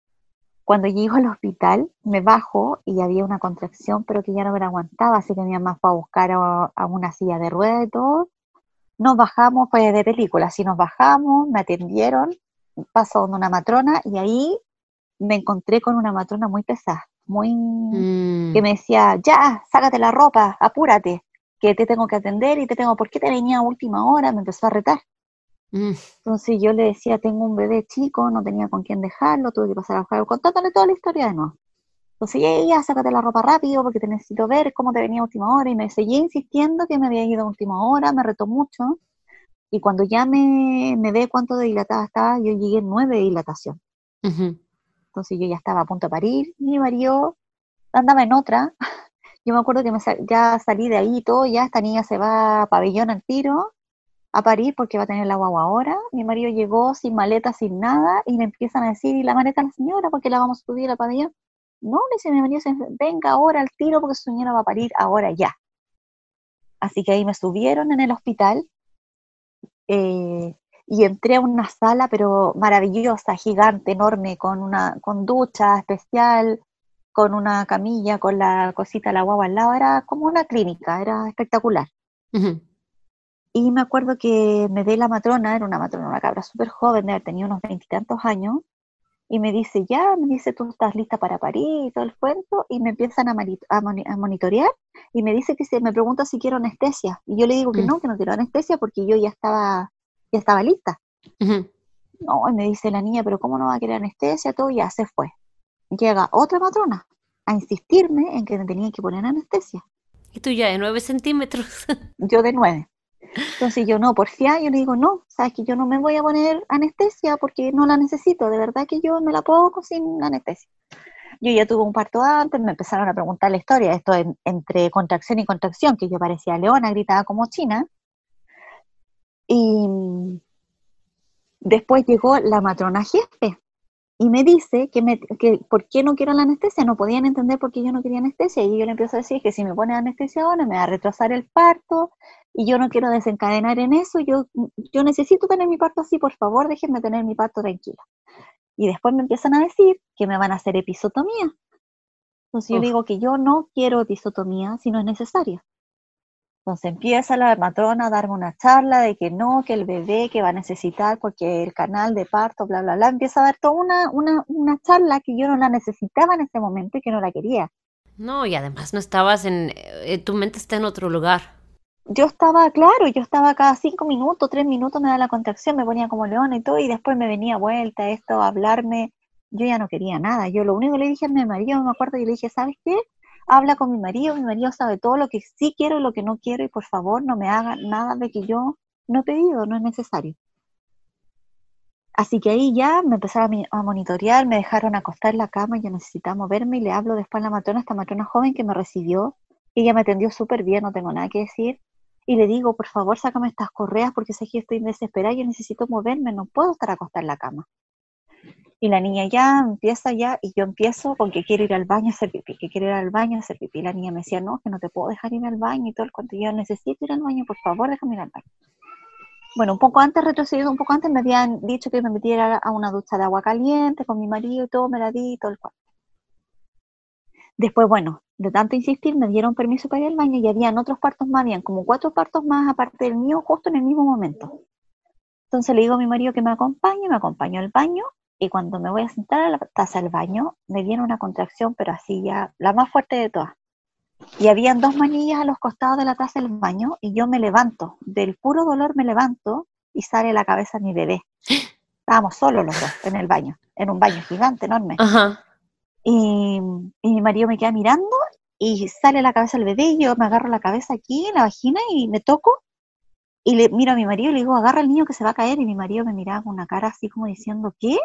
Cuando llego al hospital, me bajo y había una contracción, pero que ya no me la aguantaba, así que mi mamá fue a buscar a, a una silla de ruedas y todo. Nos bajamos, fue de película, así nos bajamos, me atendieron, pasó donde una matrona, y ahí me encontré con una matrona muy pesada, muy Mm. que me decía, ya, sácate la ropa, apúrate, que te tengo que atender y te tengo, ¿por qué te venía a última hora? Me empezó a retar. Mm. Entonces yo le decía, tengo un bebé chico, no tenía con quién dejarlo, tuve que pasar a buscarlo, contándole toda la historia de nuevo. Entonces ya, ya, sácate la ropa rápido porque te necesito ver cómo te venía a última hora, y me seguía insistiendo que me había ido a última hora, me retó mucho, y cuando ya me, me ve cuánto de dilatada estaba, yo llegué en nueve de dilatación. Uh-huh. Entonces yo ya estaba a punto de parir, mi marido andaba en otra. Yo me acuerdo que me sal, ya salí de ahí y todo, ya esta niña se va a pabellón al tiro, a parir porque va a tener la guagua ahora. Mi marido llegó sin maleta, sin nada, y me empiezan a decir, ¿y la maleta a la señora? ¿Por qué la vamos a subir al pabellón? No, le dice mi marido, venga ahora al tiro porque su señora va a parir ahora ya. Así que ahí me subieron en el hospital, eh, y entré a una sala, pero maravillosa, gigante, enorme, con una con ducha especial, con una camilla, con la cosita de la guagua al lado. Era como una clínica, era espectacular. Uh-huh. Y me acuerdo que me ve la matrona, era una matrona, una cabra súper joven, de haber tenido unos veintitantos años, y me dice, ya, me dice, tú estás lista para parir y todo el cuento, y me empiezan a, mani- a, moni- a monitorear, y me dice que se me pregunta si quiero anestesia, y yo le digo que Mm. no, que no quiero anestesia porque yo ya estaba, ya estaba lista. Uh-huh. No, y me dice la niña, pero ¿cómo no va a querer anestesia? Todo, ya se fue. Llega otra matrona a insistirme en que me tenía que poner anestesia. Y tú ya de nueve centímetros. Yo de nueve. Entonces yo no, porfía, yo le digo, no, sabes que yo no me voy a poner anestesia porque no la necesito, de verdad que yo me la pongo sin anestesia. Yo ya tuve un parto antes, me empezaron a preguntar la historia, esto en, entre contracción y contracción, que yo parecía leona, gritaba como china. Y después llegó la matrona jefe y me dice que, me, que por qué no quiero la anestesia, no podían entender por qué yo no quería anestesia, y yo le empiezo a decir que si me pone anestesia ahora me va a retrasar el parto, y yo no quiero desencadenar en eso, yo, yo necesito tener mi parto así, por favor, déjenme tener mi parto tranquila. Y después me empiezan a decir que me van a hacer episotomía. Entonces yo le Uf. digo que yo no quiero episotomía si no es necesaria. Entonces empieza la matrona a darme una charla de que no, que el bebé que va a necesitar, porque el canal de parto, bla, bla, bla, empieza a dar toda una, una, una charla que yo no la necesitaba en ese momento y que no la quería. No, y además no estabas en... eh, tu mente está en otro lugar. Yo estaba, claro, yo estaba cada cinco minutos, tres minutos me da la contracción, me ponía como leona y todo, y después me venía vuelta esto, a hablarme. Yo ya no quería nada. Yo lo único que le dije a mi marido, me acuerdo, y le dije, ¿sabes qué? Habla con mi marido, mi marido sabe todo lo que sí quiero y lo que no quiero, y por favor no me haga nada de que yo no he pedido, no es necesario. Así que ahí ya me empezaron a, mi- a monitorear, me dejaron acostar en la cama, yo necesitaba moverme, y le hablo después a la matrona, esta matrona joven que me recibió, y ella me atendió súper bien, no tengo nada que decir, y le digo, por favor, sácame estas correas porque sé que estoy desesperada, yo necesito moverme, no puedo estar acostada en la cama. Y la niña ya empieza ya, y yo empiezo con que quiero ir al baño a hacer pipí, que quiero ir al baño a hacer pipí. La niña me decía, no, que no te puedo dejar ir al baño y todo el cuento. Yo necesito ir al baño, por favor, déjame ir al baño. bueno, un poco antes, retrocediendo un poco antes, me habían dicho que me metiera a una ducha de agua caliente con mi marido y todo, me la di y todo el cual. Después, bueno, de tanto insistir, me dieron permiso para ir al baño y habían otros partos más, habían como cuatro partos más aparte del mío, justo en el mismo momento. Entonces le digo a mi marido que me acompañe, me acompañó al baño y cuando me voy a sentar a la taza del baño, me viene una contracción, pero así ya, la más fuerte de todas. Y habían dos manillas a los costados de la taza del baño y yo me levanto, del puro dolor me levanto y sale la cabeza de mi bebé. Estábamos solos los dos en el baño, en un baño gigante, enorme. Ajá. Y, y mi marido me queda mirando y sale la cabeza del bebé y yo me agarro la cabeza aquí en la vagina y me toco y le miro a mi marido y le digo, agarra al niño que se va a caer, y mi marido me miraba con una cara así como diciendo, ¿qué?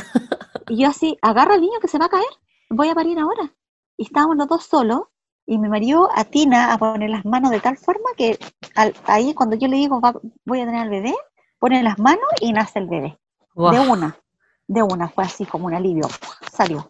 Y yo así, agarra al niño que se va a caer, voy a parir ahora. Y estábamos los dos solos y mi marido atina a poner las manos de tal forma que al, ahí cuando yo le digo, va, voy a tener al bebé, pone las manos y nace el bebé. Wow. De una, de una, fue así como un alivio, salió.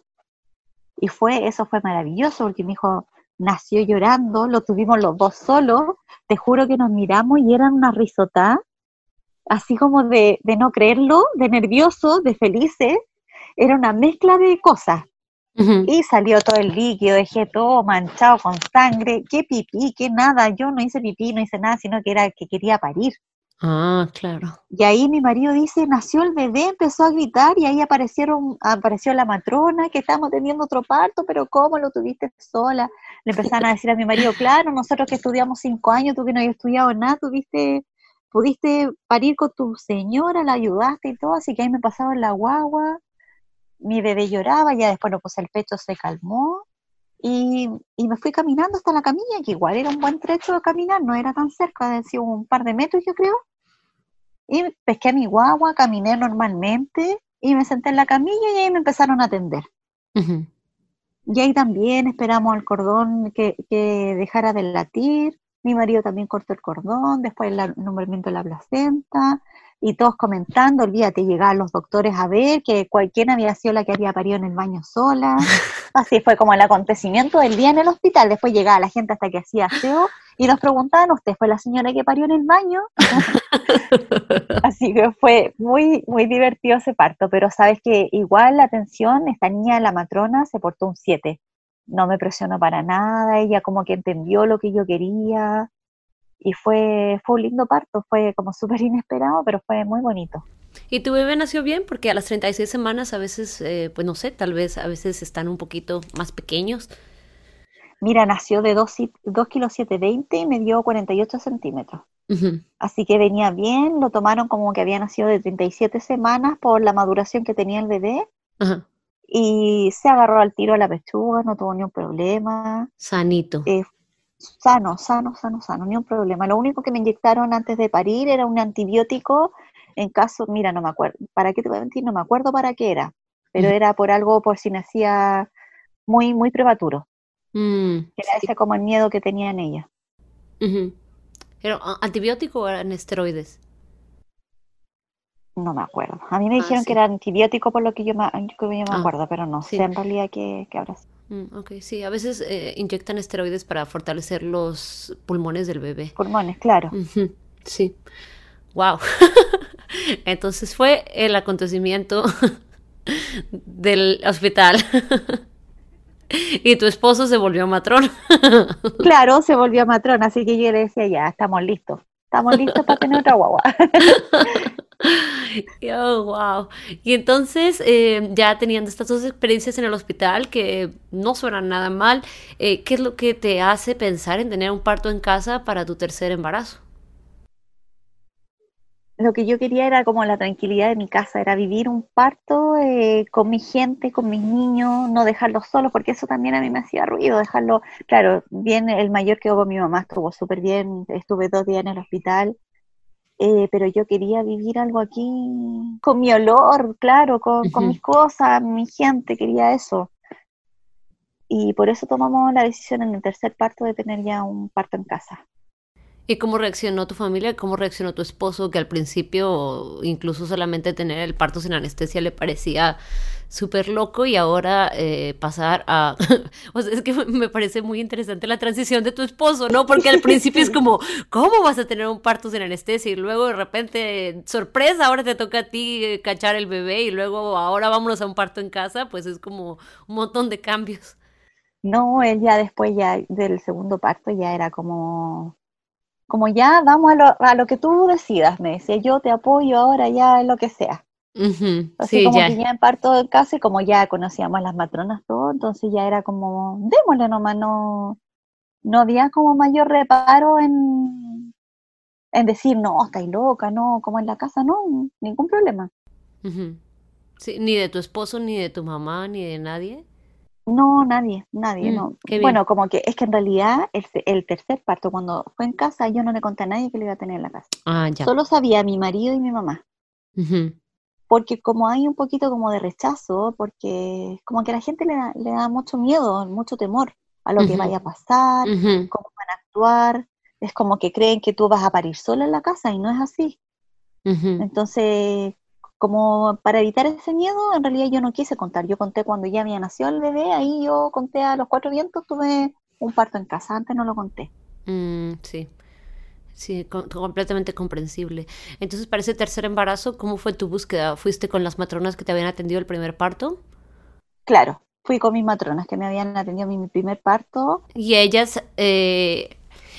Y fue, eso fue maravilloso porque mi hijo nació llorando, lo tuvimos los dos solos, te juro que nos miramos y eran una risota, así como de, de no creerlo, de nervioso, de felices, era una mezcla de cosas. Uh-huh. Y salió todo el líquido, dejé todo manchado con sangre, qué pipí, qué nada, yo no hice pipí, no hice nada, sino que era que quería parir. Ah, claro. Y ahí mi marido dice, nació el bebé, empezó a gritar y ahí aparecieron, apareció la matrona, que estamos teniendo otro parto, pero ¿cómo lo tuviste sola? Le empezaron a decir a mi marido, claro, nosotros que estudiamos cinco años, tú que no habías estudiado nada, tuviste, pudiste parir con tu señora, la ayudaste y todo, así que ahí me pasaba en la guagua, mi bebé lloraba, ya después lo puse el pecho, se calmó, y, y me fui caminando hasta la camilla, que igual era un buen trecho de caminar, no era tan cerca, decía un par de metros yo creo. Y pesqué a mi guagua, caminé normalmente y me senté en la camilla y ahí me empezaron a atender. Uh-huh. Y ahí también esperamos al cordón que, que dejara de latir. Mi marido también cortó el cordón, después el nombramiento de la placenta, y todos comentando, olvídate, llegaban los doctores a ver que cualquiera había sido la que había parido en el baño sola. Así fue como el acontecimiento del día en el hospital. Después llegaba la gente hasta que hacía aseo y nos preguntaban, ¿usted fue la señora que parió en el baño? Así que fue muy, muy divertido ese parto, pero sabes que igual la atención, esta niña, la matrona, se portó un siete. No me presionó para nada, ella como que entendió lo que yo quería y fue, fue un lindo parto, fue como súper inesperado, pero fue muy bonito. ¿Y tu bebé nació bien? Porque a las treinta y seis semanas a veces, eh, pues no sé, tal vez a veces están un poquito más pequeños. Mira, nació de dos kilos siete veinte y me dio cuarenta y ocho centímetros. Uh-huh. Así que venía bien, lo tomaron como que había nacido de treinta y siete semanas por la maduración que tenía el bebé. Uh-huh. Y se agarró al tiro a la pechuga, no tuvo ni un problema. Sanito. Eh, sano, sano, sano, sano, ni un problema. Lo único que me inyectaron antes de parir era un antibiótico en caso, mira, no me acuerdo, ¿para qué te voy a mentir? No me acuerdo para qué era, pero Uh-huh. era por algo, por si nacía muy, muy prematuro. Mm, Era sí. ese como el miedo que tenía en ella. Uh-huh. ¿Era antibiótico o eran esteroides? No me acuerdo. A mí me Ah, dijeron que sí. era antibiótico por lo que yo me, que yo me Ah, acuerdo, pero no sé sí. en realidad qué, qué habrá sido. Mm, ok, sí. A veces eh, inyectan esteroides para fortalecer los pulmones del bebé. Pulmones, claro. Uh-huh. Sí. Wow. Entonces fue el acontecimiento del hospital. Y tu esposo se volvió matrón. Claro, se volvió matrona, así que yo le decía, ya, estamos listos. Estamos listos para tener otra guagua. Oh, wow. Y entonces, eh, ya teniendo estas dos experiencias en el hospital que no suenan nada mal, eh, ¿qué es lo que te hace pensar en tener un parto en casa para tu tercer embarazo? Lo que yo quería era como la tranquilidad de mi casa, era vivir un parto eh, con mi gente, con mis niños, no dejarlos solos, porque eso también a mí me hacía ruido, dejarlo, claro, bien, el mayor quedó con mi mamá, estuvo súper bien, estuve dos días en el hospital, eh, pero yo quería vivir algo aquí con mi olor, claro, con, con Ujú. mis cosas, mi gente, quería eso. Y por eso tomamos la decisión en el tercer parto de tener ya un parto en casa. ¿Y cómo reaccionó tu familia? ¿Cómo reaccionó tu esposo? Que al principio incluso solamente tener el parto sin anestesia le parecía súper loco y ahora eh, pasar a... o sea, es que me parece muy interesante la transición de tu esposo, ¿no? Porque al principio es Sí. como, ¿cómo vas a tener un parto sin anestesia? Y luego de repente, sorpresa, ahora te toca a ti eh, cachar el bebé y luego ahora vámonos a un parto en casa, pues es como un montón de cambios. No, él ya después ya del segundo parto ya era como, como ya vamos a lo, a lo que tú decidas, me decía, yo te apoyo ahora ya en lo que sea. Ujú, Así sí, como que ya. ya en parto en casa y como ya conocíamos a las matronas todo, entonces ya era como, démosle nomás, no, no había como mayor reparo en, en decir, no, estáis loca, no, como en la casa, no, ningún problema. Ujú. Sí, ni de tu esposo, ni de tu mamá, ni de nadie. No, nadie, nadie, Mm, no. qué bien. Bueno, como que es que en realidad el, se- el tercer parto, cuando fue en casa, yo no le conté a nadie que lo iba a tener en la casa. Ah, ya. Solo sabía mi marido y mi mamá. Ujú, Porque como hay un poquito como de rechazo, porque como que a la gente le da, le da mucho miedo, mucho temor a lo que ujú, vaya a pasar, ujú, cómo van a actuar. Es como que creen que tú vas a parir sola en la casa y no es así. ujú. Entonces, como para evitar ese miedo, en realidad yo no quise contar. Yo conté cuando ya había nacido el bebé, ahí yo conté a los cuatro vientos, tuve un parto en casa, antes no lo conté. Mm, sí, sí, com- completamente comprensible. Entonces, para ese tercer embarazo, ¿cómo fue tu búsqueda? ¿Fuiste con las matronas que te habían atendido el primer parto? Claro, fui con mis matronas que me habían atendido mi, mi primer parto. ¿Y ellas, eh,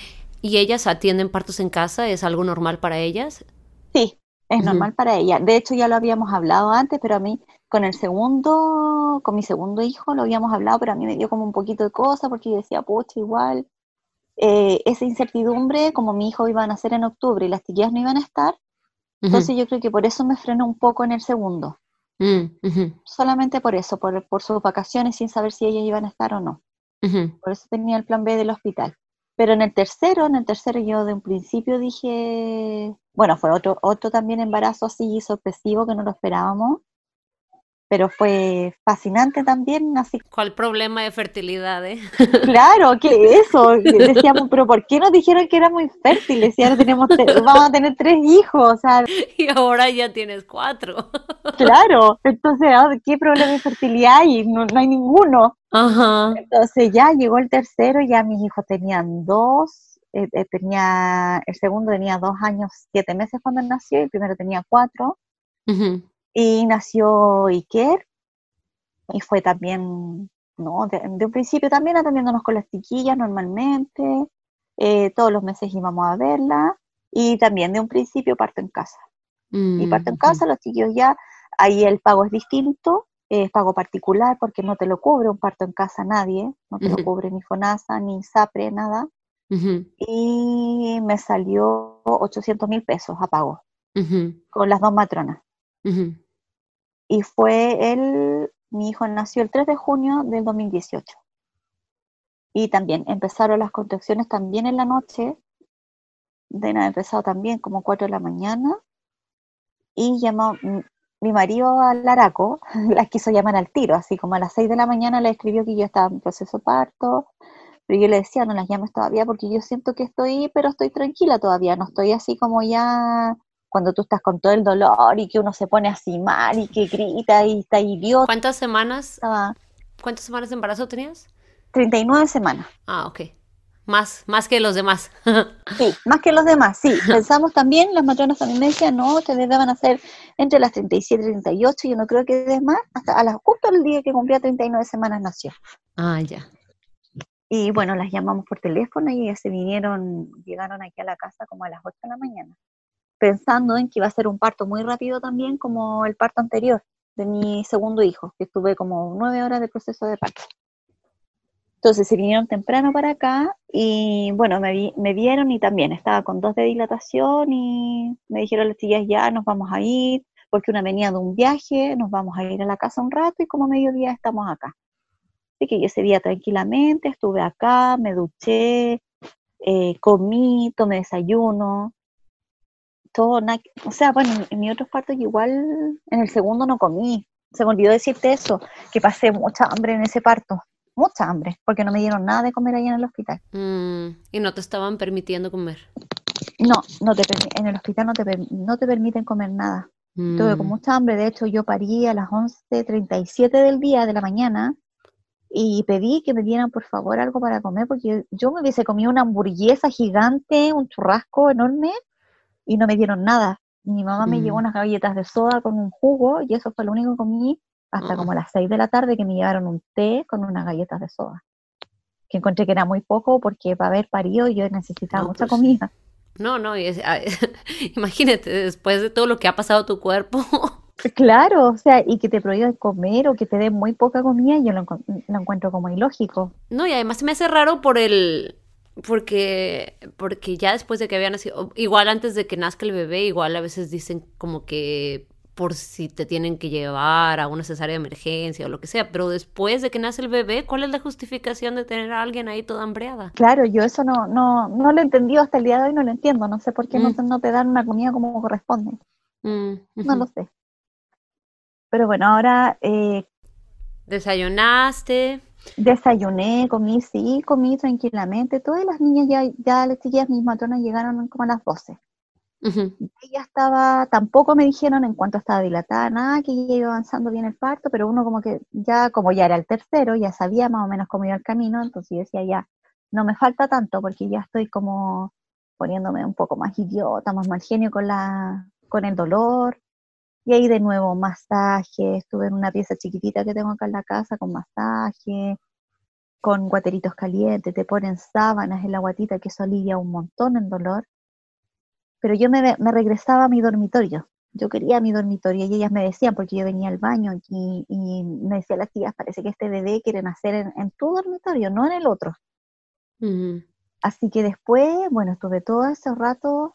y ellas atienden partos en casa? ¿Es algo normal para ellas? Sí, es Ujú, normal para ella. De hecho, ya lo habíamos hablado antes, pero a mí, con el segundo, con mi segundo hijo, lo habíamos hablado, pero a mí me dio como un poquito de cosa porque yo decía, pucha, igual, eh, esa incertidumbre, como mi hijo iba a nacer en octubre y las chiquillas no iban a estar, ujú, entonces yo creo que por eso me frenó un poco en el segundo. mm, ujú, Solamente por eso, por, por sus vacaciones sin saber si ellas iban a estar o no. ujú. Por eso tenía el plan B del hospital. Pero en el tercero, en el tercero yo de un principio dije, bueno, fue otro, otro también embarazo así sorpresivo que no lo esperábamos, pero fue fascinante también, así, ¿Cuál problema de fertilidad, eh? claro, que eso, decíamos, pero ¿por qué nos dijeron que éramos infértiles? Si ahora tenemos, te- vamos a tener tres hijos, o sea, Y ahora ya tienes cuatro. claro, entonces, ah, ¿qué problema de fertilidad hay? No, no hay ninguno. Ajá. Entonces ya llegó el tercero, ya mis hijos tenían dos, eh, eh, tenía, el segundo tenía dos años, siete meses cuando nació, y el primero tenía cuatro, Ujú, y nació Iker, y fue también, no, de, de un principio también atendiéndonos con las chiquillas normalmente, eh, todos los meses íbamos a verla, y también de un principio parto en casa. Y mm, parto en ujú, casa, los chiquillos ya, ahí el pago es distinto, es pago particular porque no te lo cubre un parto en casa nadie, no te lo ujú, cubre ni FONASA, ni SAPRE, nada. ujú, Y me salió ochocientos mil pesos a pago ujú, con las dos matronas. ujú. Y fue el, mi hijo nació el tres de junio del dos mil dieciocho. Y también empezaron las contracciones también en la noche, deben haber empezado también como cuatro de la mañana. Y llamó m- mi marido al Araco, las quiso llamar al tiro, así como a las seis de la mañana le escribió que yo estaba en proceso de parto, pero yo le decía, no las llames todavía porque yo siento que estoy, pero estoy tranquila todavía, no estoy así como ya cuando tú estás con todo el dolor y que uno se pone así mal y que grita y está idiota. ¿Cuántas semanas, cuántas semanas de embarazo tenías? Treinta y nueve semanas. Ah, ok. Más, más que los demás. Sí, más que los demás, sí. Pensamos también, las matronas también me decían, no, ustedes deben hacer entre las treinta y siete y treinta y ocho, yo no creo que des más, hasta a las, justo el día que cumplía treinta y nueve semanas nació. Ah, ya. Y bueno, las llamamos por teléfono y ellas se vinieron, llegaron aquí a la casa como a las ocho de la mañana, pensando en que iba a ser un parto muy rápido también como el parto anterior de mi segundo hijo, que estuve como nueve horas de proceso de parto. Entonces se vinieron temprano para acá y bueno, me, vi, me vieron y también estaba con dos de dilatación y me dijeron las chicas ya nos vamos a ir, porque una venía de un viaje, nos vamos a ir a la casa un rato y como mediodía estamos acá. Así que yo ese día tranquilamente estuve acá, me duché, eh, comí, tomé desayuno, todo, nada, o sea, bueno, en, en mis otros partos igual en el segundo no comí, se me olvidó decirte eso, que pasé mucha hambre en ese parto, mucha hambre, porque no me dieron nada de comer allá en el hospital. Mm, y no te estaban permitiendo comer. No, no te permi- en el hospital no te, per- no te permiten comer nada. Tuve con Mm, mucha hambre, de hecho yo parí a las once treinta y siete del día de la mañana y pedí que me dieran por favor algo para comer porque yo me hubiese comido una hamburguesa gigante, un churrasco enorme y no me dieron nada. Mi mamá me llevó mm, unas galletas de soda con un jugo y eso fue lo único que comí hasta oh, como las seis de la tarde que me llevaron un té con unas galletas de soda, que encontré que era muy poco porque para haber parido yo necesitaba no, mucha pues sí. comida. No, no, y es- ah, imagínate, después de todo lo que ha pasado a tu cuerpo. Claro, o sea, y que te prohíban comer o que te den muy poca comida, yo lo, encon- lo encuentro como ilógico. No, y además se me hace raro por el, porque, porque ya después de que había nacido, igual antes de que nazca el bebé, igual a veces dicen como que por si te tienen que llevar a una cesárea de emergencia o lo que sea, pero después de que nace el bebé, ¿cuál es la justificación de tener a alguien ahí toda hambreada? Claro, yo eso no, no, no lo he entendido hasta el día de hoy, no lo entiendo, no sé por qué no Mm, te, no te dan una comida como corresponde, mm, no lo ujú. sé. Pero bueno, ahora eh, Desayunaste. desayuné, comí, sí, comí tranquilamente. Todas las niñas ya, ya las chiquillas, mis matronas llegaron como a las doce. Ujú, Ella estaba, tampoco me dijeron en cuánto estaba dilatada, nada, que ella iba avanzando bien el parto, pero uno como que ya, como ya era el tercero, ya sabía más o menos cómo iba el camino, entonces yo decía ya, no me falta tanto porque ya estoy como poniéndome un poco más idiota, más mal genio con la, con el dolor. Y ahí de nuevo masaje, estuve en una pieza chiquitita que tengo acá en la casa con masaje, con guateritos calientes, te ponen sábanas en la guatita, que eso alivia un montón el dolor, pero yo me, me regresaba a mi dormitorio. Yo quería mi dormitorio y ellas me decían, porque yo venía al baño y, y me decían las tías, parece que este bebé quiere nacer en, en tu dormitorio, no en el otro. ujú. Así que después, bueno, estuve todo ese rato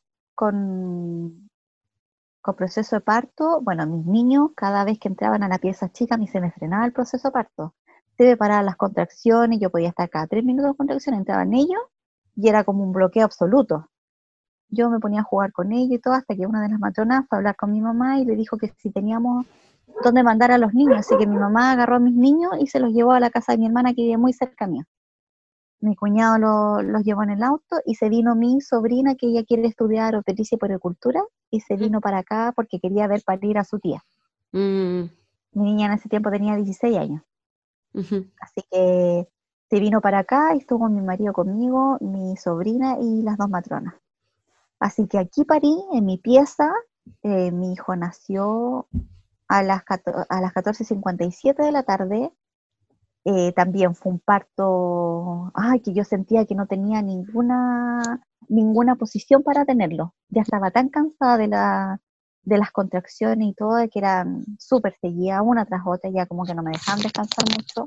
con, con proceso de parto. Bueno, mis niños, cada vez que entraban a la pieza chica, a mí se me frenaba el proceso de parto. Se me paraban las contracciones, yo podía estar cada tres minutos de contracción, entraban ellos y era como un bloqueo absoluto. Yo me ponía a jugar con ella y todo, hasta que una de las matronas fue a hablar con mi mamá y le dijo que si teníamos dónde mandar a los niños. Así que mi mamá agarró a mis niños y se los llevó a la casa de mi hermana que vive muy cerca mía. Mi cuñado lo- los llevó en el auto y se vino mi sobrina que ella quiere estudiar obstetricia y puericultura y se vino para acá porque quería ver parir a su tía. Mm, Mi niña en ese tiempo tenía dieciséis años. ujú. Así que se vino para acá y estuvo mi marido conmigo, mi sobrina y las dos matronas. Así que aquí parí, en mi pieza, eh, mi hijo nació a las, cato- a las catorce cincuenta y siete de la tarde. Eh, también fue un parto, ay, que yo sentía que no tenía ninguna, ninguna posición para tenerlo. Ya estaba tan cansada de, la, de las contracciones y todo, de que eran súper seguidas, una tras otra, ya como que no me dejaban descansar mucho.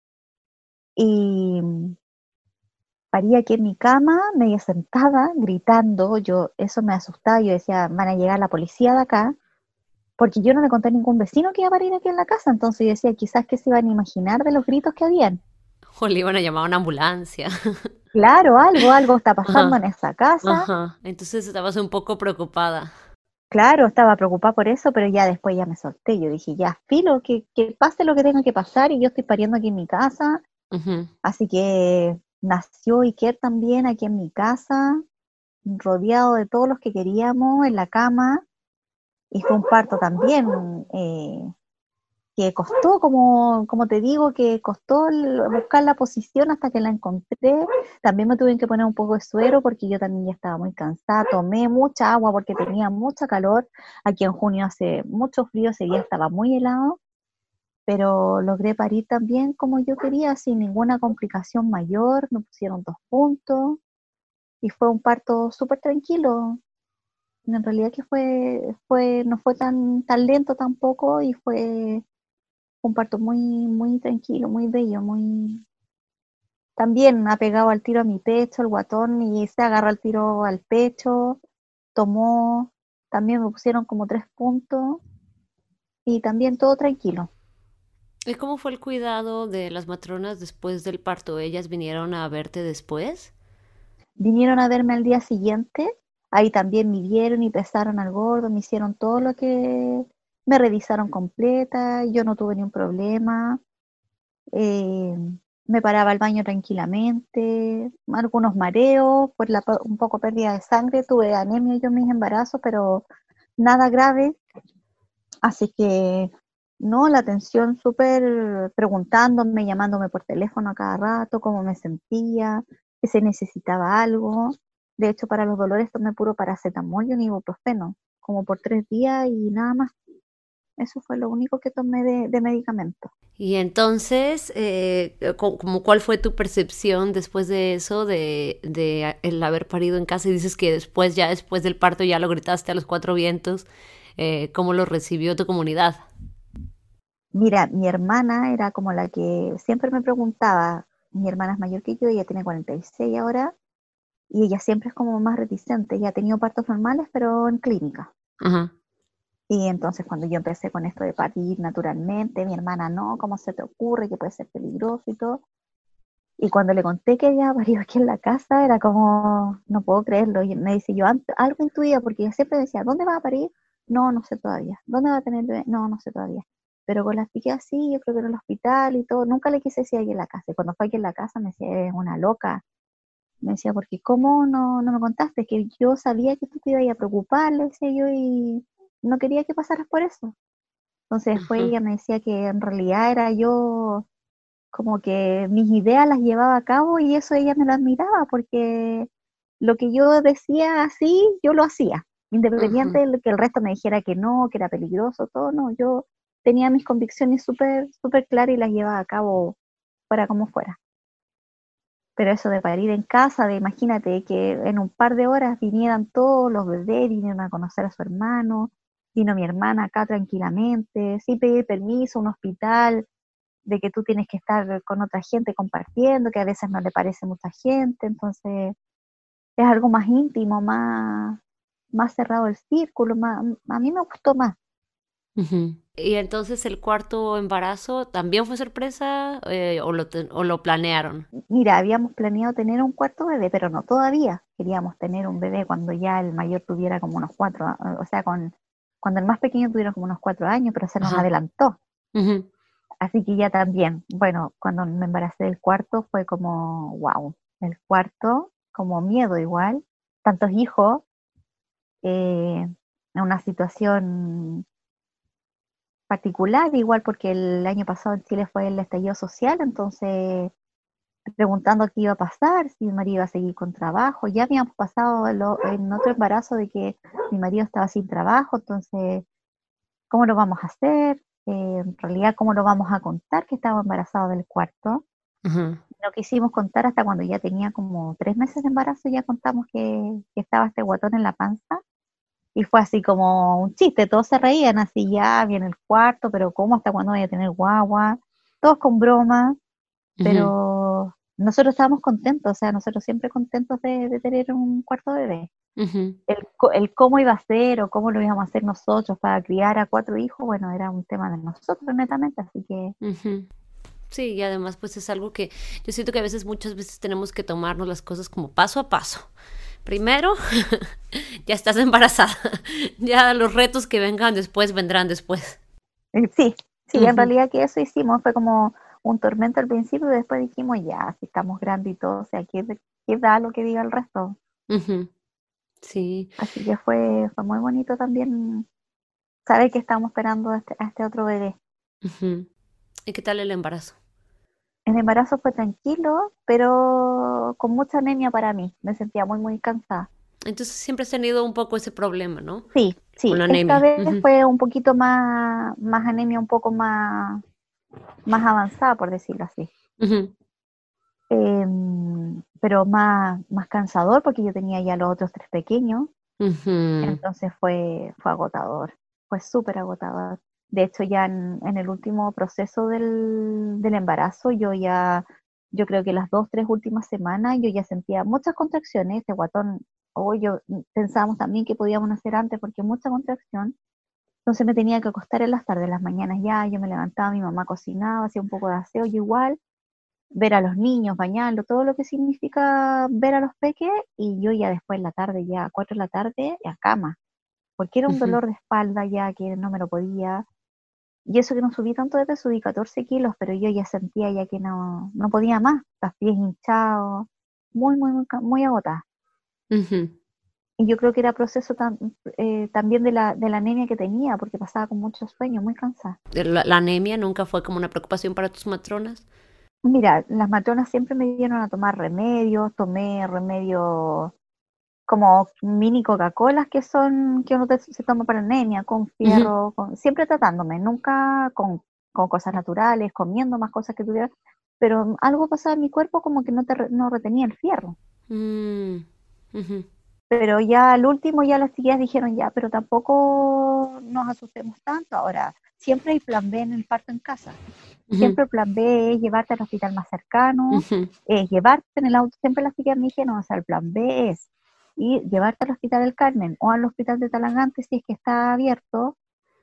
Y parí aquí en mi cama, medio sentada, gritando. Yo, eso me asustaba. Yo decía, van a llegar la policía de acá, porque yo no le conté a ningún vecino que iba a parir aquí en la casa. Entonces yo decía, quizás que se iban a imaginar de los gritos que habían. O le iban a llamar a una ambulancia. Claro, algo, algo está pasando en Ajá, esa casa. ajá. Entonces estabas un poco preocupada. Claro, estaba preocupada por eso, pero ya después ya me solté. Yo dije, ya, filo, que, que pase lo que tenga que pasar y yo estoy pariendo aquí en mi casa. Ujú. Así que nació Iker también aquí en mi casa, rodeado de todos los que queríamos en la cama. Y fue un parto también eh, que costó, como, como te digo, que costó el- buscar la posición hasta que la encontré. También me tuve que poner un poco de suero porque yo también ya estaba muy cansada. Tomé mucha agua porque tenía mucha calor. Aquí en junio hace mucho frío, ese día estaba muy helado, pero logré parir también como yo quería, sin ninguna complicación mayor. Me pusieron dos puntos y fue un parto súper tranquilo. En realidad que fue, fue, no fue tan, tan lento tampoco y fue un parto muy, muy tranquilo, muy bello, muy... También apegado al tiro a mi pecho, el guatón, y se agarra el tiro al pecho, tomó, también me pusieron como tres puntos y también todo tranquilo. ¿Y cómo fue el cuidado de las matronas después del parto? ¿Ellas vinieron a verte después? Vinieron a verme al día siguiente, ahí también midieron y pesaron al gordo, me hicieron todo lo que me revisaron completa, yo no tuve ni un problema. eh, me paraba al baño tranquilamente, algunos mareos, por la, un poco pérdida de sangre, tuve anemia yo en mis embarazos, pero nada grave, así que no, la atención súper preguntándome, llamándome por teléfono a cada rato, cómo me sentía, que se necesitaba algo. De hecho, para los dolores tomé puro paracetamol y un ibuprofeno, como por tres días y nada más. Eso fue lo único que tomé de, de medicamento. Y entonces, eh, co- como cuál fue tu percepción después de eso, de, de el haber parido en casa? Y dices que después, ya después del parto, ya lo gritaste a los cuatro vientos. Eh, ¿cómo lo recibió tu comunidad? Mira, mi hermana era como la que siempre me preguntaba, mi hermana es mayor que yo, ella tiene cuarenta y seis ahora, y ella siempre es como más reticente, ella ha tenido partos normales, pero en clínica. Ajá. Y entonces cuando yo empecé con esto de parir naturalmente, mi hermana, no, ¿cómo se te ocurre que puede ser peligroso y todo? Y cuando le conté que ella parió aquí en la casa, era como, no puedo creerlo. Y me dice, yo antes, algo intuía, porque ella siempre decía, ¿dónde va a parir? No, no sé todavía. ¿Dónde va a tener bebé? No, no sé todavía. Pero con la piqué así, yo creo que en el hospital y todo, nunca le quise decir aquí en la casa. Y cuando fue aquí en la casa me decía, eres una loca. Me decía, porque ¿cómo no, no me contaste? Que yo sabía que tú te ibas a preocupar, le decía yo, y no quería que pasaras por eso. Entonces después Ajá. ella me decía que en realidad era yo como que mis ideas las llevaba a cabo y eso ella me lo admiraba porque lo que yo decía así, yo lo hacía, Ajá. independiente de lo que el resto me dijera que no, que era peligroso, todo, no, yo tenía mis convicciones súper, súper claras y las llevaba a cabo fuera como fuera. Pero eso de parir en casa, de imagínate que en un par de horas vinieran todos los bebés, vinieron a conocer a su hermano, vino mi hermana acá tranquilamente, sin pedir permiso, un hospital, de que tú tienes que estar con otra gente compartiendo, que a veces no le parece mucha gente, entonces es algo más íntimo, más, más cerrado el círculo, más, a mí me gustó más. Ujú. Y entonces el cuarto embarazo también fue sorpresa, eh, o lo, te- o lo planearon. Mira, habíamos planeado tener un cuarto bebé, pero no todavía. Queríamos tener un bebé cuando ya el mayor tuviera como unos cuatro, a- o sea, con, cuando el más pequeño tuviera como unos cuatro años, pero se nos Ajá. adelantó. Ujú. Así que ya también, bueno, cuando me embaracé del cuarto fue como, wow, el cuarto, como miedo igual, tantos hijos, eh, en una situación particular, igual porque el año pasado en Chile fue el estallido social, entonces preguntando qué iba a pasar, si mi marido iba a seguir con trabajo. Ya habíamos pasado lo- en otro embarazo de que mi marido estaba sin trabajo, entonces, ¿cómo lo vamos a hacer? Eh, en realidad, ¿cómo lo vamos a contar que estaba embarazado del cuarto? Ajá. No quisimos contar hasta cuando ya tenía como tres meses de embarazo, ya contamos que, que estaba este guatón en la panza. Y fue así como un chiste, todos se reían, así ya viene el cuarto, pero ¿cómo hasta cuándo voy a tener guagua? Todos con broma, Ujú. pero nosotros estábamos contentos, o sea, nosotros siempre contentos de, de tener un cuarto bebé. Ujú. El, co- el cómo iba a ser o cómo lo íbamos a hacer nosotros para criar a cuatro hijos, bueno, era un tema de nosotros netamente, así que Ujú. Sí, y además pues es algo que yo siento que a veces, muchas veces tenemos que tomarnos las cosas como paso a paso. Primero, ya estás embarazada. Ya los retos que vengan después vendrán después. eh, sí, sí, en Ujú. realidad que eso hicimos, fue como un tormento al principio y después dijimos, ya, si estamos grandes y todo, o sea, ¿qué, qué da lo que diga el resto? Ujú. Sí. Así que fue, fue muy bonito también saber que estamos esperando a este, a este otro bebé. Ujú. ¿Y qué tal el embarazo? El embarazo fue tranquilo, pero con mucha anemia para mí. Me sentía muy, muy cansada. Entonces siempre has tenido un poco ese problema, ¿no? Sí, Con la sí, esta anemia. vez Ujú. fue un poquito más, más anemia, un poco más, más avanzada, por decirlo así. Ujú. Em, pero más, más cansador porque yo tenía ya los otros tres pequeños. Ujú. Entonces fue, fue agotador, fue súper agotador. De hecho, ya en, en el último proceso del, del embarazo, yo ya, yo creo que las dos, tres últimas semanas, yo ya sentía muchas contracciones. Este guatón, o yo pensábamos también que podíamos hacer antes porque mucha contracción. Entonces me tenía que acostar en las tardes, en las mañanas ya, yo me levantaba, mi mamá cocinaba, hacía un poco de aseo, yo igual, ver a los niños, bañarlo, todo lo que significa ver a los peques, y yo ya después en la tarde, ya a cuatro de la tarde, a cama porque era un Ujú. dolor de espalda ya que no me lo podía. Y eso que no subí tanto de peso, subí catorce kilos, pero yo ya sentía ya que no, no podía más, los pies hinchados, muy, muy, muy, ca- muy agotada. Ujú. Y yo creo que era proceso tam- eh, también de la, de la anemia que tenía, porque pasaba con mucho sueño, muy cansada. La, la anemia nunca fue como una preocupación para tus matronas. Mira, las matronas siempre me dieron a tomar remedios, tomé remedios como mini Coca-Colas que son, que uno te- se toma para anemia, con Ujú. fierro, con- siempre tratándome, nunca con, con cosas naturales, comiendo más cosas que tuviera, pero algo pasaba en mi cuerpo como que no, te, re- no retenía el fierro. Mm, ujú, Pero ya al último ya las chiquillas dijeron ya, pero tampoco nos asustemos tanto. Ahora, siempre hay plan B en el parto en casa. ujú, Siempre el plan B es llevarte al hospital más cercano, ujú, es llevarte en el auto. Siempre las chiquillas me dijeron, o sea, el plan B es ir, llevarte al hospital del Carmen o al hospital de Talagante si es que está abierto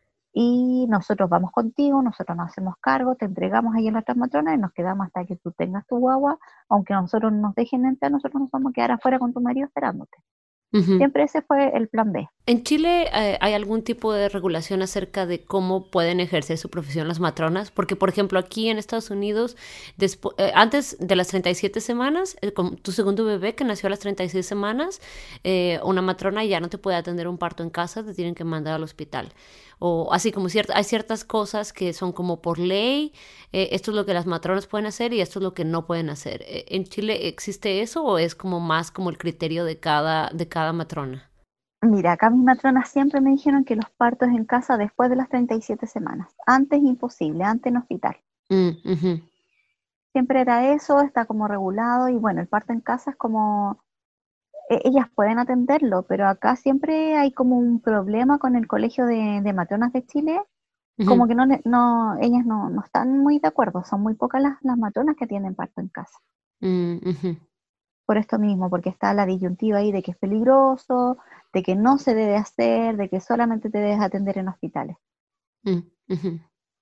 y nosotros vamos contigo, nosotros nos hacemos cargo, te entregamos ahí en la matrona y nos quedamos hasta que tú tengas tu guagua, aunque nosotros nos dejen entrar, nosotros nos vamos a quedar afuera con tu marido esperándote. ujú. Siempre ese fue el plan B. ¿En Chile eh, hay algún tipo de regulación acerca de cómo pueden ejercer su profesión las matronas? Porque, por ejemplo, aquí en Estados Unidos, despu- eh, antes de las treinta y siete semanas, eh, con tu segundo bebé que nació a las treinta y seis semanas, eh, una matrona ya no te puede atender un parto en casa, te tienen que mandar al hospital. O así como cierta, hay ciertas cosas que son como por ley, eh, esto es lo que las matronas pueden hacer y esto es lo que no pueden hacer. Eh, ¿En Chile existe eso o es como más como el criterio de cada, de cada matrona? Mira, acá mis matronas siempre me dijeron que los partos en casa después de las treinta y siete semanas. Antes imposible, antes en hospital. Mm, ujú, Siempre era eso, está como regulado y bueno, el parto en casa es como, e- ellas pueden atenderlo, pero acá siempre hay como un problema con el Colegio de, de Matronas de Chile, como ujú. que no, le- no ellas no, no están muy de acuerdo, son muy pocas las, las matronas que tienen parto en casa. Mm, ujú, Por esto mismo, porque está la disyuntiva ahí de que es peligroso, de que no se debe hacer, de que solamente te debes atender en hospitales. mm, ujú.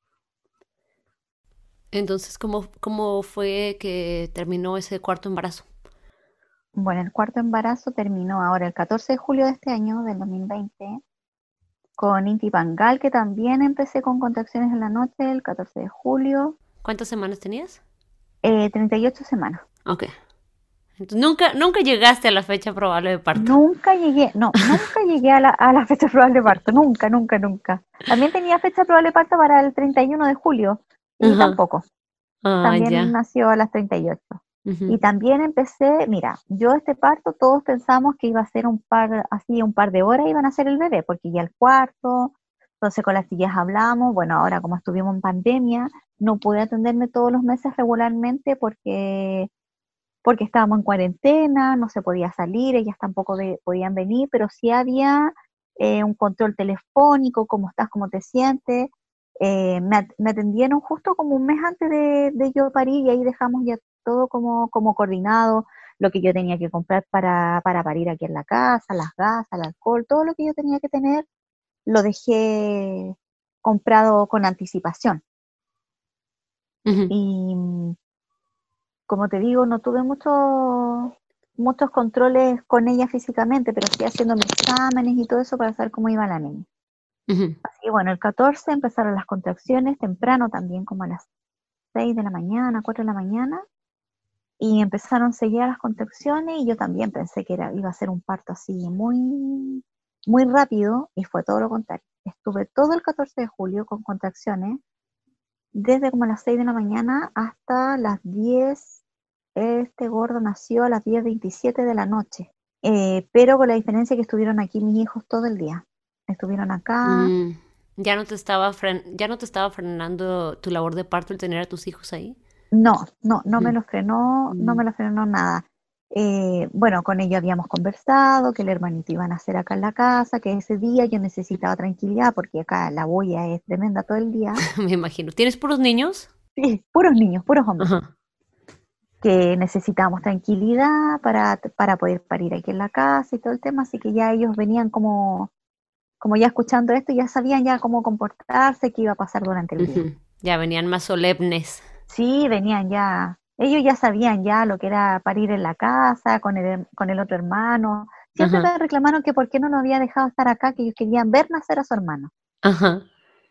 Entonces, ¿cómo, cómo fue que terminó ese cuarto embarazo? Bueno, el cuarto embarazo terminó ahora el catorce de julio de este año, del dos mil veinte, con Inti Pangal, que también empecé con contracciones en la noche, el catorce de julio, ¿Cuántas semanas tenías? eh, treinta y ocho semanas. Ok. Entonces, nunca, nunca llegaste a la fecha probable de parto. Nunca llegué, no, nunca llegué a la, a la fecha probable de parto, nunca, nunca, nunca. También tenía fecha probable de parto para el treinta y uno de julio, y Ajá. tampoco. Ah, También ya. nació a las treinta y ocho. Y Ujú, también empecé, mira, yo este parto todos pensamos que iba a ser un par, así un par de horas iban a ser el bebé, porque ya el cuarto, entonces con las tías hablamos, bueno, ahora como estuvimos en pandemia, no pude atenderme todos los meses regularmente porque, porque estábamos en cuarentena, no se podía salir, ellas tampoco de- podían venir, pero sí había eh, un control telefónico, cómo estás, cómo te sientes. Eh, me, at- me atendieron justo como un mes antes de, de yo parir y ahí dejamos ya todo como, como coordinado, lo que yo tenía que comprar para, para parir aquí en la casa, las gasas, el alcohol, todo lo que yo tenía que tener, lo dejé comprado con anticipación. ujú, Y mm, como te digo, no tuve mucho, muchos controles con ella físicamente, pero sí haciendo mis exámenes y todo eso para saber cómo iba la niña. ujú. Así que bueno, el catorce empezaron las contracciones, temprano también, como a las seis de la mañana, cuatro de la mañana, y empezaron seguidas las contracciones y yo también pensé que era, iba a ser un parto así muy, muy rápido y fue todo lo contrario. Estuve todo el catorce de julio con contracciones, desde como las seis de la mañana hasta las diez. Este gordo nació a las diez veintisiete de la noche, eh, pero con la diferencia que estuvieron aquí mis hijos todo el día. Estuvieron acá. Mm, ¿Ya no te estaba fren- ya no te estaba frenando tu labor de parto el tener a tus hijos ahí? No, no, no me Ujú, lo frenó, no mm, me lo frenó nada. Eh, bueno, con ellos habíamos conversado que el hermanito iban a hacer acá en la casa, que ese día yo necesitaba tranquilidad porque acá la bulla es tremenda todo el día. me imagino. ¿Tienes puros niños? Sí, puros niños, puros hombres, Ajá. que necesitábamos tranquilidad para, para poder parir aquí en la casa y todo el tema, así que ya ellos venían como, como ya escuchando esto, ya sabían ya cómo comportarse, qué iba a pasar durante el día. Ujú. Ya venían más solemnes. Sí, venían ya, ellos ya sabían ya lo que era parir en la casa, con el, con el otro hermano. Siempre Ajá. me reclamaron que por qué no nos había dejado estar acá, que ellos querían ver nacer a su hermano. Ajá.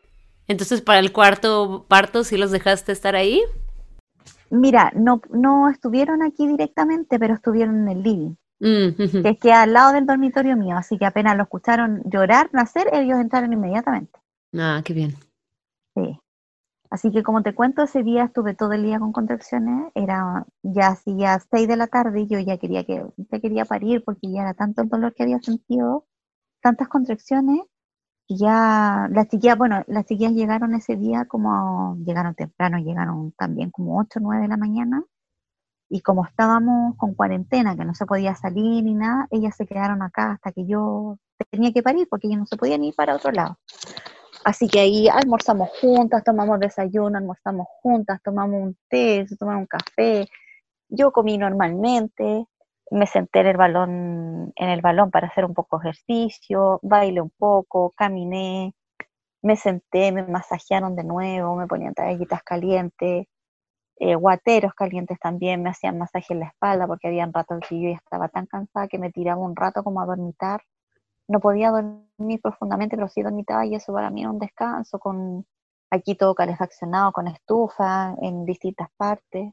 Entonces, para el cuarto parto, ¿sí los dejaste estar ahí? Mira, no, no estuvieron aquí directamente, pero estuvieron en el living, Mm, ujú. que es que al lado del dormitorio mío, así que apenas lo escucharon llorar, nacer, ellos entraron inmediatamente. Ah, qué bien. Sí. Así que como te cuento, ese día estuve todo el día con contracciones, era ya hacía seis de la tarde y yo ya quería que, ya quería parir porque ya era tanto el dolor que había sentido, tantas contracciones, que ya las chiquillas, bueno, las chiquillas llegaron ese día como, llegaron temprano, llegaron también como ocho o nueve de la mañana, y como estábamos con cuarentena, que no se podía salir ni nada, ellas se quedaron acá hasta que yo tenía que parir porque ellas no se podían ir para otro lado. Así que ahí almorzamos juntas, tomamos desayuno, almorzamos juntas, tomamos un té, se tomaron un café. Yo comí normalmente, me senté en el balón, en el balón para hacer un poco de ejercicio, bailé un poco, caminé, me senté, me masajearon de nuevo, me ponían toallitas calientes, eh, guateros calientes también, me hacían masaje en la espalda porque había ratos que yo ya estaba tan cansada que me tiraba un rato como a dormitar. No podía dormir profundamente, pero sí dormitaba y eso para mí era un descanso, con aquí todo calefaccionado, con estufa en distintas partes.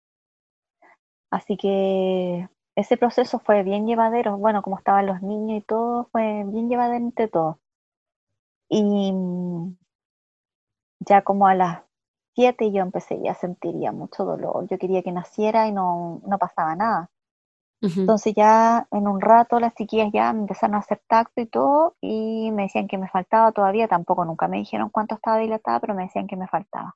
Así que ese proceso fue bien llevadero, bueno, como estaban los niños y todo, fue bien llevadero entre todos. Y mm, ya como a las siete yo empecé ya a sentir ya mucho dolor, yo quería que naciera y no, no pasaba nada. Ujú. Entonces ya en un rato las chiquillas ya me empezaron a hacer tacto y todo y me decían que me faltaba todavía, tampoco nunca me dijeron cuánto estaba dilatada, pero me decían que me faltaba.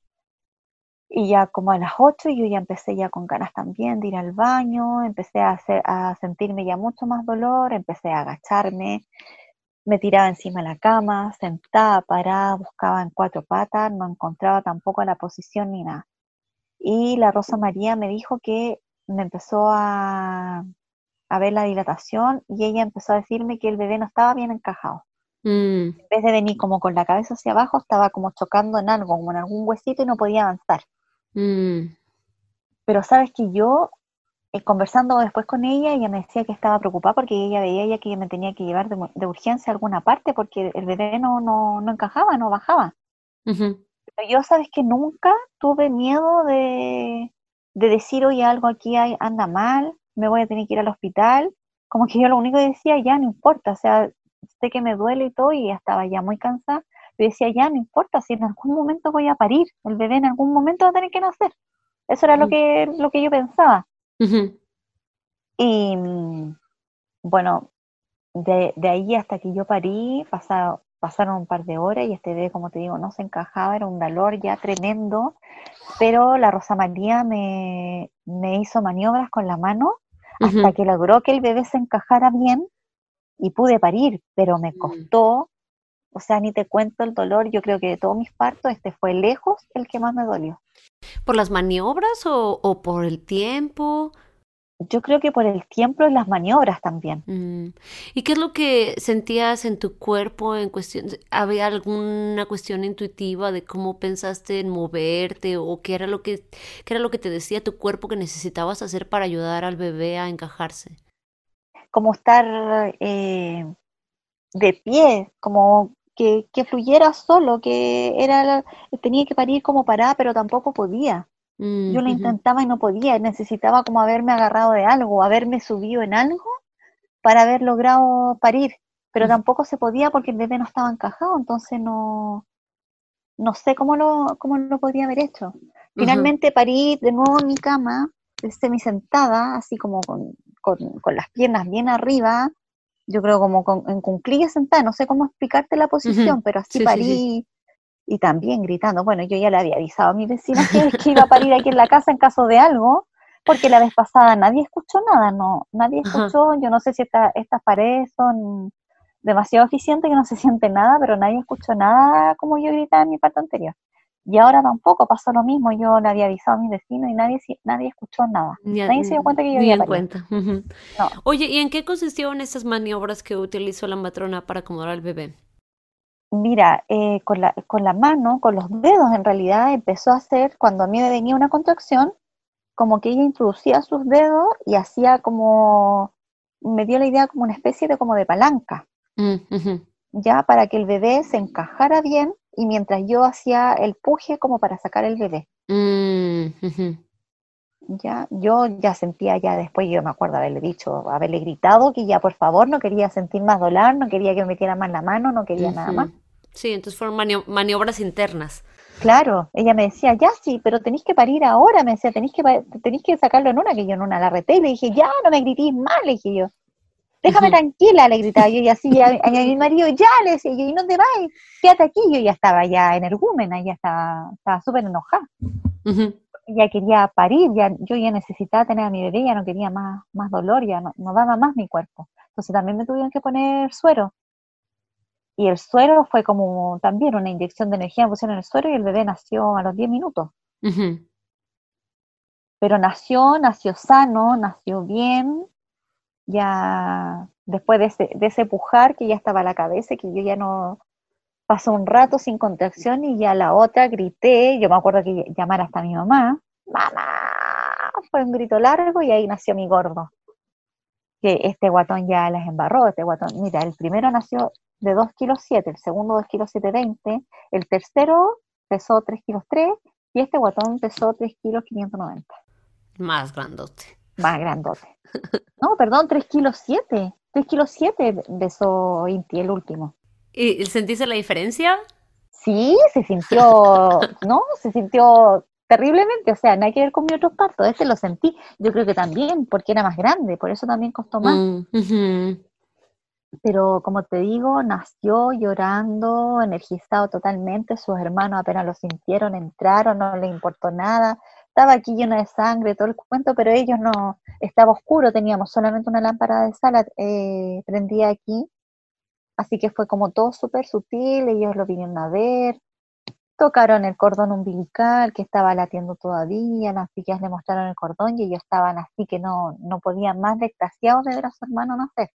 Y ya como a las ocho yo ya empecé ya con ganas también de ir al baño, empecé a, hacer, a sentirme ya mucho más dolor, empecé a agacharme, me tiraba encima de la cama, sentada, parada, buscaba en cuatro patas, no encontraba tampoco la posición ni nada. Y la Rosa María me dijo que me empezó a, a ver la dilatación y ella empezó a decirme que el bebé no estaba bien encajado. Mm, En vez de venir como con la cabeza hacia abajo, estaba como chocando en algo, como en algún huesito y no podía avanzar. mm, Pero sabes que yo, eh, conversando después con ella, ella me decía que estaba preocupada porque ella veía ya que yo me tenía que llevar de, de urgencia a alguna parte porque el bebé no, no, no encajaba, no bajaba. ujú, Pero yo sabes que nunca tuve miedo de, de decir, oye, algo aquí hay- anda mal, me voy a tener que ir al hospital. Como que yo lo único que decía, ya no importa, o sea, sé que me duele y todo, y ya estaba ya muy cansada. Yo decía, ya no importa, si en algún momento voy a parir, el bebé en algún momento va a tener que nacer. Eso era lo ujú, que, lo que yo pensaba. ujú. Y mm, bueno, de, de ahí hasta que yo parí, pasa- pasaron un par de horas y este bebé, como te digo, no se encajaba, era un dolor ya tremendo, pero la Rosa María me, me hizo maniobras con la mano hasta Ujú. que logró que el bebé se encajara bien y pude parir, pero me Mm. costó, o sea, ni te cuento el dolor, yo creo que de todos mis partos este fue lejos el que más me dolió. ¿Por las maniobras o, o por el tiempo? Yo creo que por el tiempo y las maniobras también. Mm. ¿Y qué es lo que sentías en tu cuerpo en cuestión? ¿Había alguna cuestión intuitiva de cómo pensaste en moverte o qué era lo que, qué era lo que te decía tu cuerpo que necesitabas hacer para ayudar al bebé a encajarse? Como estar eh, de pie, como que, que fluyera solo, que era la- tenía que parir como parada, pero tampoco podía. Mm, Yo lo ujú, intentaba y no podía, necesitaba como haberme agarrado de algo, haberme subido en algo para haber logrado parir, pero ujú, tampoco se podía porque el bebé no estaba encajado, entonces no, no sé cómo lo, cómo lo podría haber hecho. ajá, Finalmente parí de nuevo en mi cama, semisentada, así como con, con, con las piernas bien arriba, yo creo como con, en cuclillas sentada, no sé cómo explicarte la ujú. posición, pero así Sí, sí, sí. parí y también gritando. Bueno, yo ya le había avisado a mis vecinos que, que iba a parir aquí en la casa en caso de algo, porque la vez pasada nadie escuchó nada, no, nadie Ajá. escuchó, yo no sé si esta, estas paredes son demasiado eficientes que no se siente nada, pero nadie escuchó nada como yo gritaba en mi parte anterior. Y ahora tampoco pasó lo mismo, yo le había avisado a mis vecinos y nadie, nadie escuchó nada. Ni, a- Nadie se dio cuenta que yo ni había en parido. cuenta. Ujú. No, Oye, ¿y en qué consistieron esas maniobras que utilizó la matrona para acomodar al bebé? mira, eh, con la, con la mano, con los dedos en realidad, empezó a hacer, cuando a mí me venía una contracción, como que ella introducía sus dedos y hacía como, me dio la idea como una especie de como de palanca, Mm, ujú, ya para que el bebé se encajara bien y mientras yo hacía el puje como para sacar el bebé. Mm, ujú. Ya, yo ya sentía ya después, yo me acuerdo haberle dicho, haberle gritado que ya por favor no quería sentir más dolor, no quería que me metiera más la mano, no quería nada más. Ujú. Sí, entonces fueron manio- maniobras internas. Claro, ella me decía, ya sí, pero tenéis que parir ahora, me decía, tenéis que, pa- tenéis que sacarlo en una, que yo en una la reté y le dije, ya, no me gritís más, le dije yo, déjame Ujú. tranquila, le gritaba yo, y así a, a mi marido, ya, le decía yo, ¿y dónde vais? Quédate aquí, yo ya estaba ya energúmena, ya estaba estaba súper enojada, Ujú. ya quería parir, ya, yo ya necesitaba tener a mi bebé, ya no quería más, más dolor, ya no, no daba más mi cuerpo, entonces también me tuvieron que poner suero, y el suero fue como también una inyección de energía, me pusieron el suero y el bebé nació a los diez minutos. Ujú. Pero nació, nació sano, nació bien, ya después de ese, de ese pujar que ya estaba a la cabeza, que yo ya no pasó un rato sin contracción y ya la otra grité, yo me acuerdo que llamar hasta a mi mamá, mamá, fue un grito largo y ahí nació mi gordo, que este guatón ya las embarró, este guatón, mira, el primero nació de dos kilos siete, el segundo dos kilos siete veinte, el tercero pesó tres kilos tres y este guatón pesó tres kilos quinientos noventa, Más grandote. más grandote. No, perdón, tres kilos siete. Tres kilos siete besó Inti, el último. ¿Y sentiste la diferencia? Sí, se sintió, ¿no? Se sintió terriblemente, o sea, nada que ver con mi otro parto, este lo sentí, yo creo que también, porque era más grande, por eso también costó más. Mm, ujú. Pero como te digo, nació llorando, energizado totalmente, sus hermanos apenas lo sintieron, entraron, no les importó nada, estaba aquí lleno de sangre, todo el cuento, pero ellos no, estaba oscuro, teníamos solamente una lámpara de sala eh, prendida aquí. Así que fue como todo súper sutil, ellos lo vinieron a ver, tocaron el cordón umbilical que estaba latiendo todavía, las chiquillas le mostraron el cordón y ellos estaban así que no, no podían más de extasiados de ver a su hermano nacer.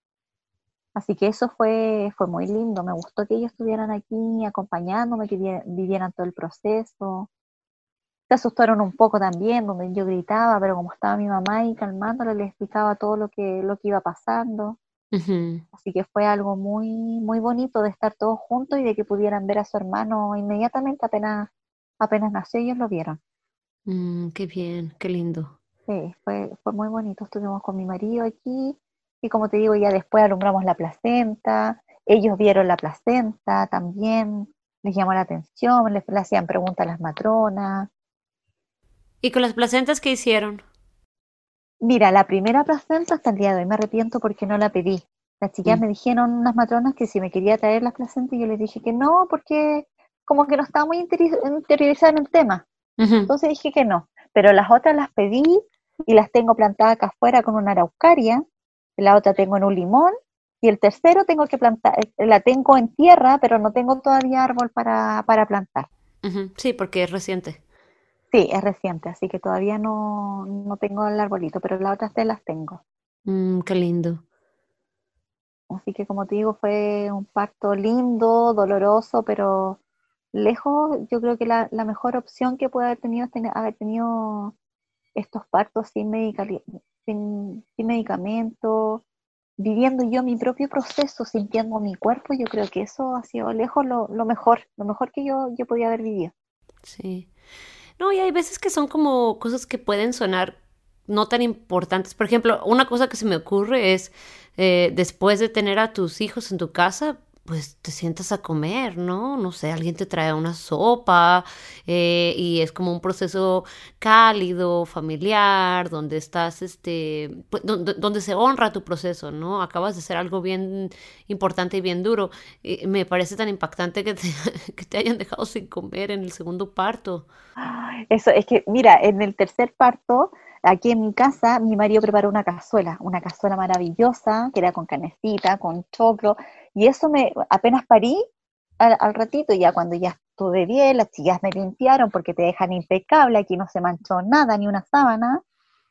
Así que eso fue, fue muy lindo, me gustó que ellos estuvieran aquí acompañándome, que vi- vivieran todo el proceso. Se asustaron un poco también, donde yo gritaba, pero como estaba mi mamá ahí calmándole, les explicaba todo lo que, lo que iba pasando. Ujú. Así que fue algo muy, muy bonito de estar todos juntos y de que pudieran ver a su hermano inmediatamente apenas, apenas nació, ellos lo vieron. Mm, qué bien, qué lindo. Sí, fue, fue muy bonito. Estuvimos con mi marido aquí y como te digo, ya después alumbramos la placenta, ellos vieron la placenta también, les llamó la atención, les, le hacían preguntas a las matronas. ¿Y con las placentas qué hicieron? Mira, la primera placenta hasta el día de hoy me arrepiento porque no la pedí. Las chicas Mm, me dijeron, unas matronas, que si me quería traer las placentas y yo les dije que no, porque como que no estaba muy interi- interiorizada en el tema. ujú, Entonces dije que no. Pero las otras las pedí y las tengo plantadas acá afuera con una araucaria, la otra tengo en un limón y el tercero tengo que plantar, eh, la tengo en tierra, pero no tengo todavía árbol para, para plantar. ujú. Sí, porque es reciente. Sí, es reciente, así que todavía no, no tengo el arbolito, pero las otras tres las tengo. Mm, qué lindo. Así que como te digo, fue un parto lindo, doloroso, pero lejos, yo creo que la, la mejor opción que puede haber tenido es tener- haber tenido estos partos sin, medicali- sin, sin medicamento, viviendo yo mi propio proceso, sintiendo mi cuerpo, yo creo que eso ha sido lejos lo, lo mejor, lo mejor que yo, yo podía haber vivido. Sí. No, y hay veces que son como cosas que pueden sonar no tan importantes. Por ejemplo, una cosa que se me ocurre es, eh, después de tener a tus hijos en tu casa, pues te sientas a comer, ¿no? No sé, alguien te trae una sopa, eh, y es como un proceso cálido, familiar, donde estás, este, pues, donde, donde se honra tu proceso, ¿no? Acabas de hacer algo bien importante y bien duro. Y me parece tan impactante que te, que te hayan dejado sin comer en el segundo parto. Eso es que, mira, en el tercer parto, aquí en mi casa, mi marido preparó una cazuela, una cazuela maravillosa, que era con carnecita, con choclo, y eso me, apenas parí al, al ratito, ya cuando ya estuve bien, las chicas me limpiaron porque te dejan impecable, aquí no se manchó nada, ni una sábana,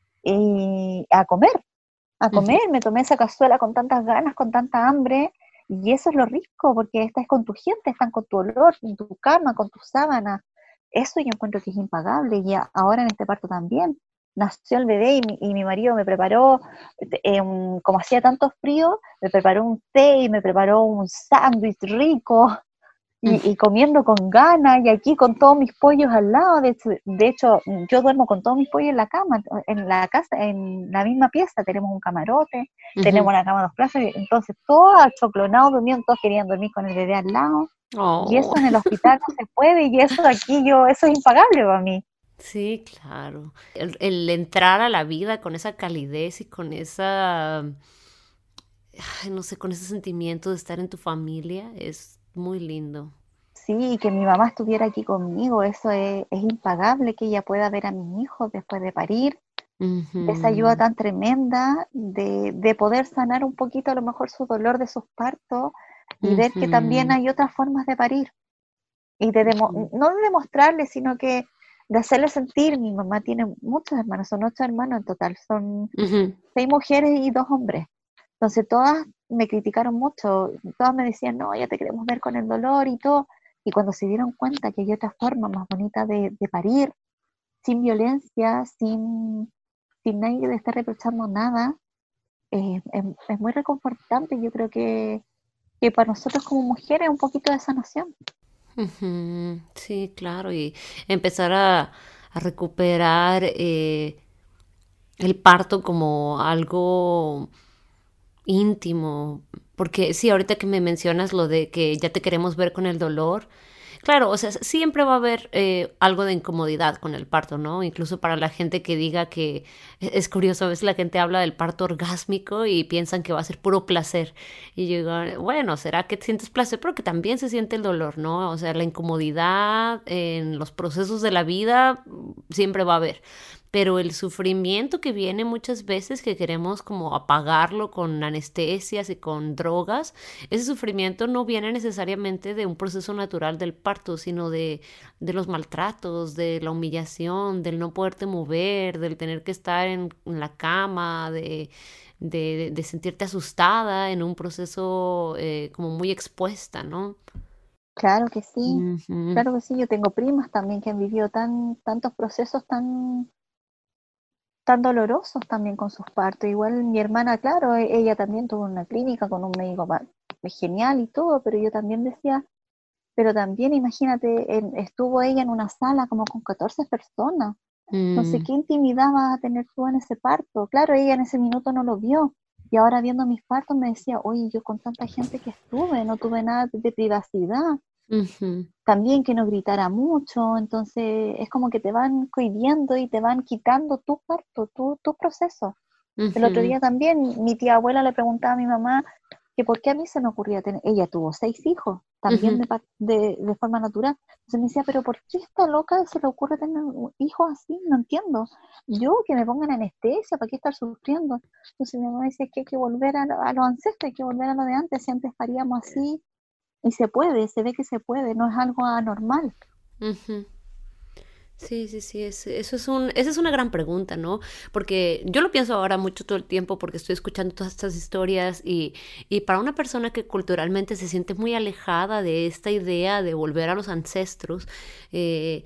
y a comer, a comer, me tomé esa cazuela con tantas ganas, con tanta hambre, y eso es lo rico, porque estás con tu gente, están con tu olor, en tu cama, con tu sábana. Eso yo encuentro que es impagable, y a- ahora en este parto también. Nació el bebé y mi, y mi marido me preparó, eh, un- como hacía tanto frío, me preparó un té y me preparó un sándwich rico. y, y comiendo con ganas, y aquí con todos mis pollos al lado. De hecho, de hecho, yo duermo con todos mis pollos en la cama, en la casa, en la misma pieza. Tenemos un camarote, tenemos Ujú. una cama de dos plazas, entonces todos achoclonados durmiendo, todos querían dormir con el bebé al lado. Y Oh, eso en el hospital no se puede, y eso aquí yo, eso es impagable para mí. sí, claro. El, el entrar a la vida con esa calidez y con esa, ay, no sé, con ese sentimiento de estar en tu familia es muy lindo. Sí, que mi mamá estuviera aquí conmigo, eso es, es impagable, que ella pueda ver a mis hijos después de parir, esa ayuda Ujú, tan tremenda de, de poder sanar un poquito a lo mejor su dolor de sus partos y ver que también ujú, hay otras formas de parir y de demo- ujú, no de demostrarle, sino que de hacerle sentir. Mi mamá tiene muchos hermanos, son ocho hermanos en total, son ujú, seis mujeres y dos hombres. Entonces todas me criticaron mucho, todas me decían, no, ya te queremos ver con el dolor y todo. Y cuando se dieron cuenta que hay otra forma más bonita de, de parir, sin violencia, sin, sin nadie de estar reprochando nada, eh, es, es muy reconfortante. Yo creo que, que para nosotros como mujeres es un poquito de sanación. ujú. Sí, claro, y empezar a, a recuperar eh, el parto como algo íntimo, porque sí, ahorita que me mencionas lo de que ya te queremos ver con el dolor, claro, o sea, siempre va a haber eh, algo de incomodidad con el parto, ¿no? Incluso para la gente que diga que e, es curioso, a veces la gente habla del parto orgásmico y piensan que va a ser puro placer. Y yo digo, bueno, ¿será que sientes placer? Pero que también se siente el dolor, ¿no? O sea, la incomodidad en los procesos de la vida mm, siempre va a haber. Pero el sufrimiento que viene muchas veces, que queremos como apagarlo con anestesias y con drogas, ese sufrimiento no viene necesariamente de un proceso natural del parto, sino de, de los maltratos, de la humillación, del no poderte mover, del tener que estar en, en la cama, de, de, de sentirte asustada en un proceso eh, como muy expuesta, ¿no? Claro que sí, Ujú, claro que sí. Yo tengo primas también que han vivido tan, tantos procesos tan, tan dolorosos también con sus partos. Igual mi hermana, claro, e- ella también tuvo una clínica con un médico pa- genial y todo, pero yo también decía, pero también imagínate, en- estuvo ella en una sala como con catorce personas. Entonces, mm, ¿qué intimidad vas a tener tú en ese parto? Claro, ella en ese minuto no lo vio. Y ahora viendo mis partos me decía, oye, yo con tanta gente que estuve, no tuve nada de privacidad. ujú, También que no gritara mucho, entonces es como que te van cohibiendo y te van quitando tu parto, tu, tu proceso. El otro ujú, día también mi tía abuela le preguntaba a mi mamá que por qué a mí se me ocurría tener, ella tuvo seis hijos, también ujú, de, de, de forma natural. Entonces me decía, pero ¿por qué esta loca se le ocurre tener hijos así? No entiendo. Yo que me pongan anestesia, ¿para qué estar sufriendo? Entonces mi mamá decía que hay que volver a, lo, a los ancestros, hay que volver a lo de antes, si antes paríamos así, y se puede, se ve que se puede, no es algo anormal. ujú. Sí, sí, sí, es, eso es un, esa es una gran pregunta, ¿no? Porque yo lo pienso ahora mucho todo el tiempo porque estoy escuchando todas estas historias y, y para una persona que culturalmente se siente muy alejada de esta idea de volver a los ancestros, eh,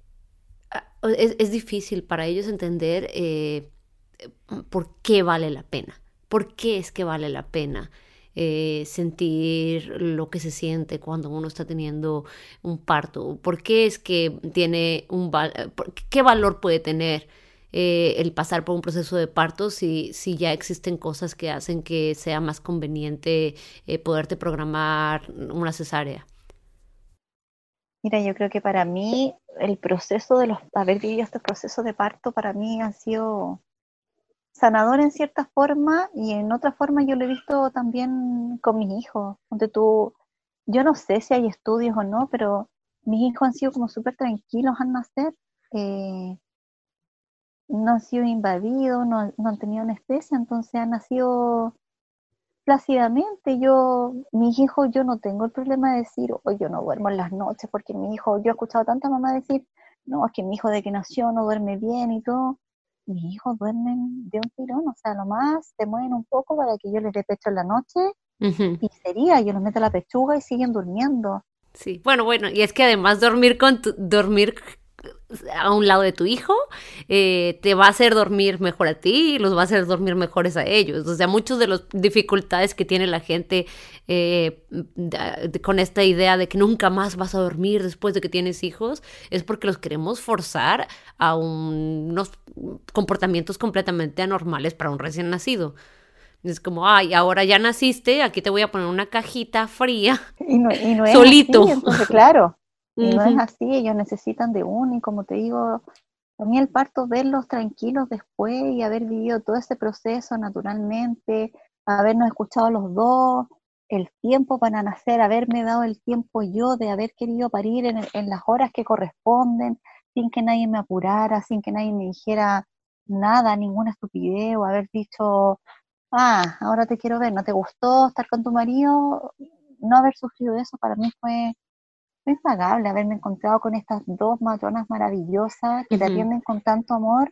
a- es, es difícil para ellos entender eh, por qué vale la pena, por qué es que vale la pena eh, sentir lo que se siente cuando uno está teniendo un parto, por qué es que tiene un val por- qué valor puede tener eh, el pasar por un proceso de parto si, si ya existen cosas que hacen que sea más conveniente eh, poderte programar una cesárea. Mira, yo creo que para mí el proceso de los, haber vivido estos procesos de parto para mí han sido sanador en cierta forma y en otra forma yo lo he visto también con mis hijos. Donde tú, yo no sé si hay estudios o no, pero mis hijos han sido como súper tranquilos al nacer, eh, no han sido invadidos, no, no han tenido anestesia, entonces han nacido plácidamente. Yo, mis hijos, yo no tengo el problema de decir, hoy yo no duermo en las noches, porque mi hijo, yo he escuchado a tanta mamá decir, no, es que mi hijo de que nació no duerme bien y todo. Mis hijos duermen de un tirón, o sea, nomás se mueven un poco para que yo les dé pecho en la noche Ujú. y sería, yo les meto la pechuga y siguen durmiendo. Sí, bueno, bueno, y es que además dormir con tu, dormir a un lado de tu hijo, eh, te va a hacer dormir mejor a ti y los va a hacer dormir mejores a ellos. O sea, muchas de las dificultades que tiene la gente eh, de, de, con esta idea de que nunca más vas a dormir después de que tienes hijos, es porque los queremos forzar a un, unos comportamientos completamente anormales para un recién nacido. Es como, ay, ahora ya naciste, aquí te voy a poner una cajita fría, y no, y no es solito. Así, entonces, claro, y uh-huh. no es así, ellos necesitan de uno, y como te digo, a mí el parto, verlos tranquilos después y haber vivido todo ese proceso naturalmente, habernos escuchado los dos, el tiempo para nacer, haberme dado el tiempo yo de haber querido parir en, en las horas que corresponden, sin que nadie me apurara, sin que nadie me dijera nada, ninguna estupidez, o haber dicho... ah, ahora te quiero ver, ¿no te gustó estar con tu marido? No haber sufrido eso para mí fue, fue impagable, haberme encontrado con estas dos matronas maravillosas que uh-huh. te atienden con tanto amor.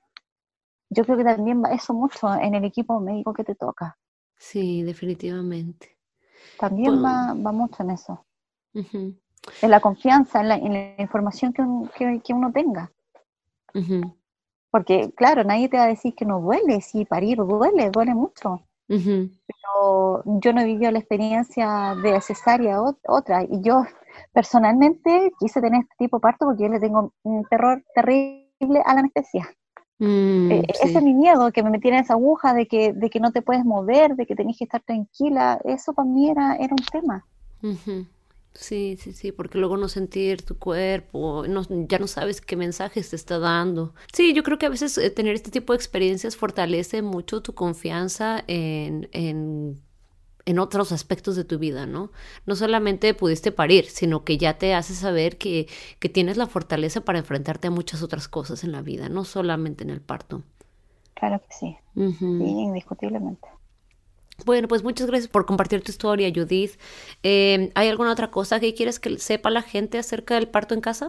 Yo creo que también va eso mucho en el equipo médico que te toca. Sí, definitivamente. También Bueno. va, va mucho en eso. Uh-huh. En la confianza, en la, en la información que, un, que, que uno tenga. Uh-huh. Porque, claro, nadie te va a decir que no duele, sí, parir duele, duele mucho. Uh-huh. Pero yo no he vivido la experiencia de cesárea o, otra, y yo personalmente quise tener este tipo de parto porque yo le tengo un terror terrible a la anestesia. Mm, eh, sí. Ese es mi miedo, que me metieran esa aguja, de que, de que no te puedes mover, de que tenés que estar tranquila, eso para mí era, era un tema. Uh-huh. Sí, sí, sí, porque luego no sentir tu cuerpo, no, ya no sabes qué mensajes te está dando. Sí, yo creo que a veces eh, tener este tipo de experiencias fortalece mucho tu confianza en, en, en otros aspectos de tu vida, ¿no? No solamente pudiste parir, sino que ya te hace saber que, que tienes la fortaleza para enfrentarte a muchas otras cosas en la vida, no solamente en el parto. Claro que sí, uh-huh. sí, indiscutiblemente. Bueno, pues muchas gracias por compartir tu historia, Judith. Eh, ¿Hay alguna otra cosa que quieres que sepa la gente acerca del parto en casa?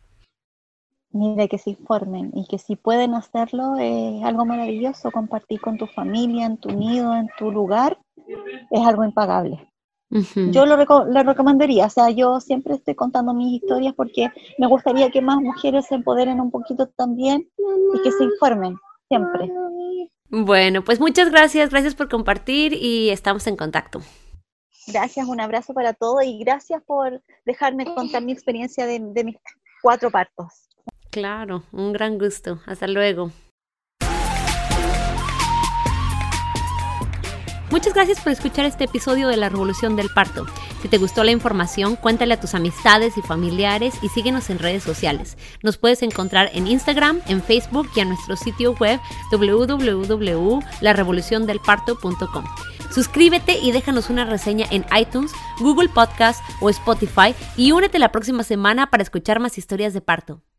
Mira, que se informen y que si pueden hacerlo es algo maravilloso. Compartir con tu familia, en tu nido, en tu lugar, es algo impagable. Uh-huh. Yo lo, reco- lo recomendaría, o sea, yo siempre estoy contando mis historias porque me gustaría que más mujeres se empoderen un poquito también y que se informen, siempre. Bueno, pues muchas gracias, gracias por compartir y estamos en contacto. Gracias, un abrazo para todos y gracias por dejarme contar mi experiencia de, de mis cuatro partos. Claro, un gran gusto. Hasta luego. Muchas gracias por escuchar este episodio de La Revolución del Parto. Si te gustó la información, cuéntale a tus amistades y familiares y síguenos en redes sociales. Nos puedes encontrar en Instagram, en Facebook y en nuestro sitio web doble u doble u doble u punto la revolución del parto punto com. Suscríbete y déjanos una reseña en iTunes, Google Podcast o Spotify y únete la próxima semana para escuchar más historias de parto.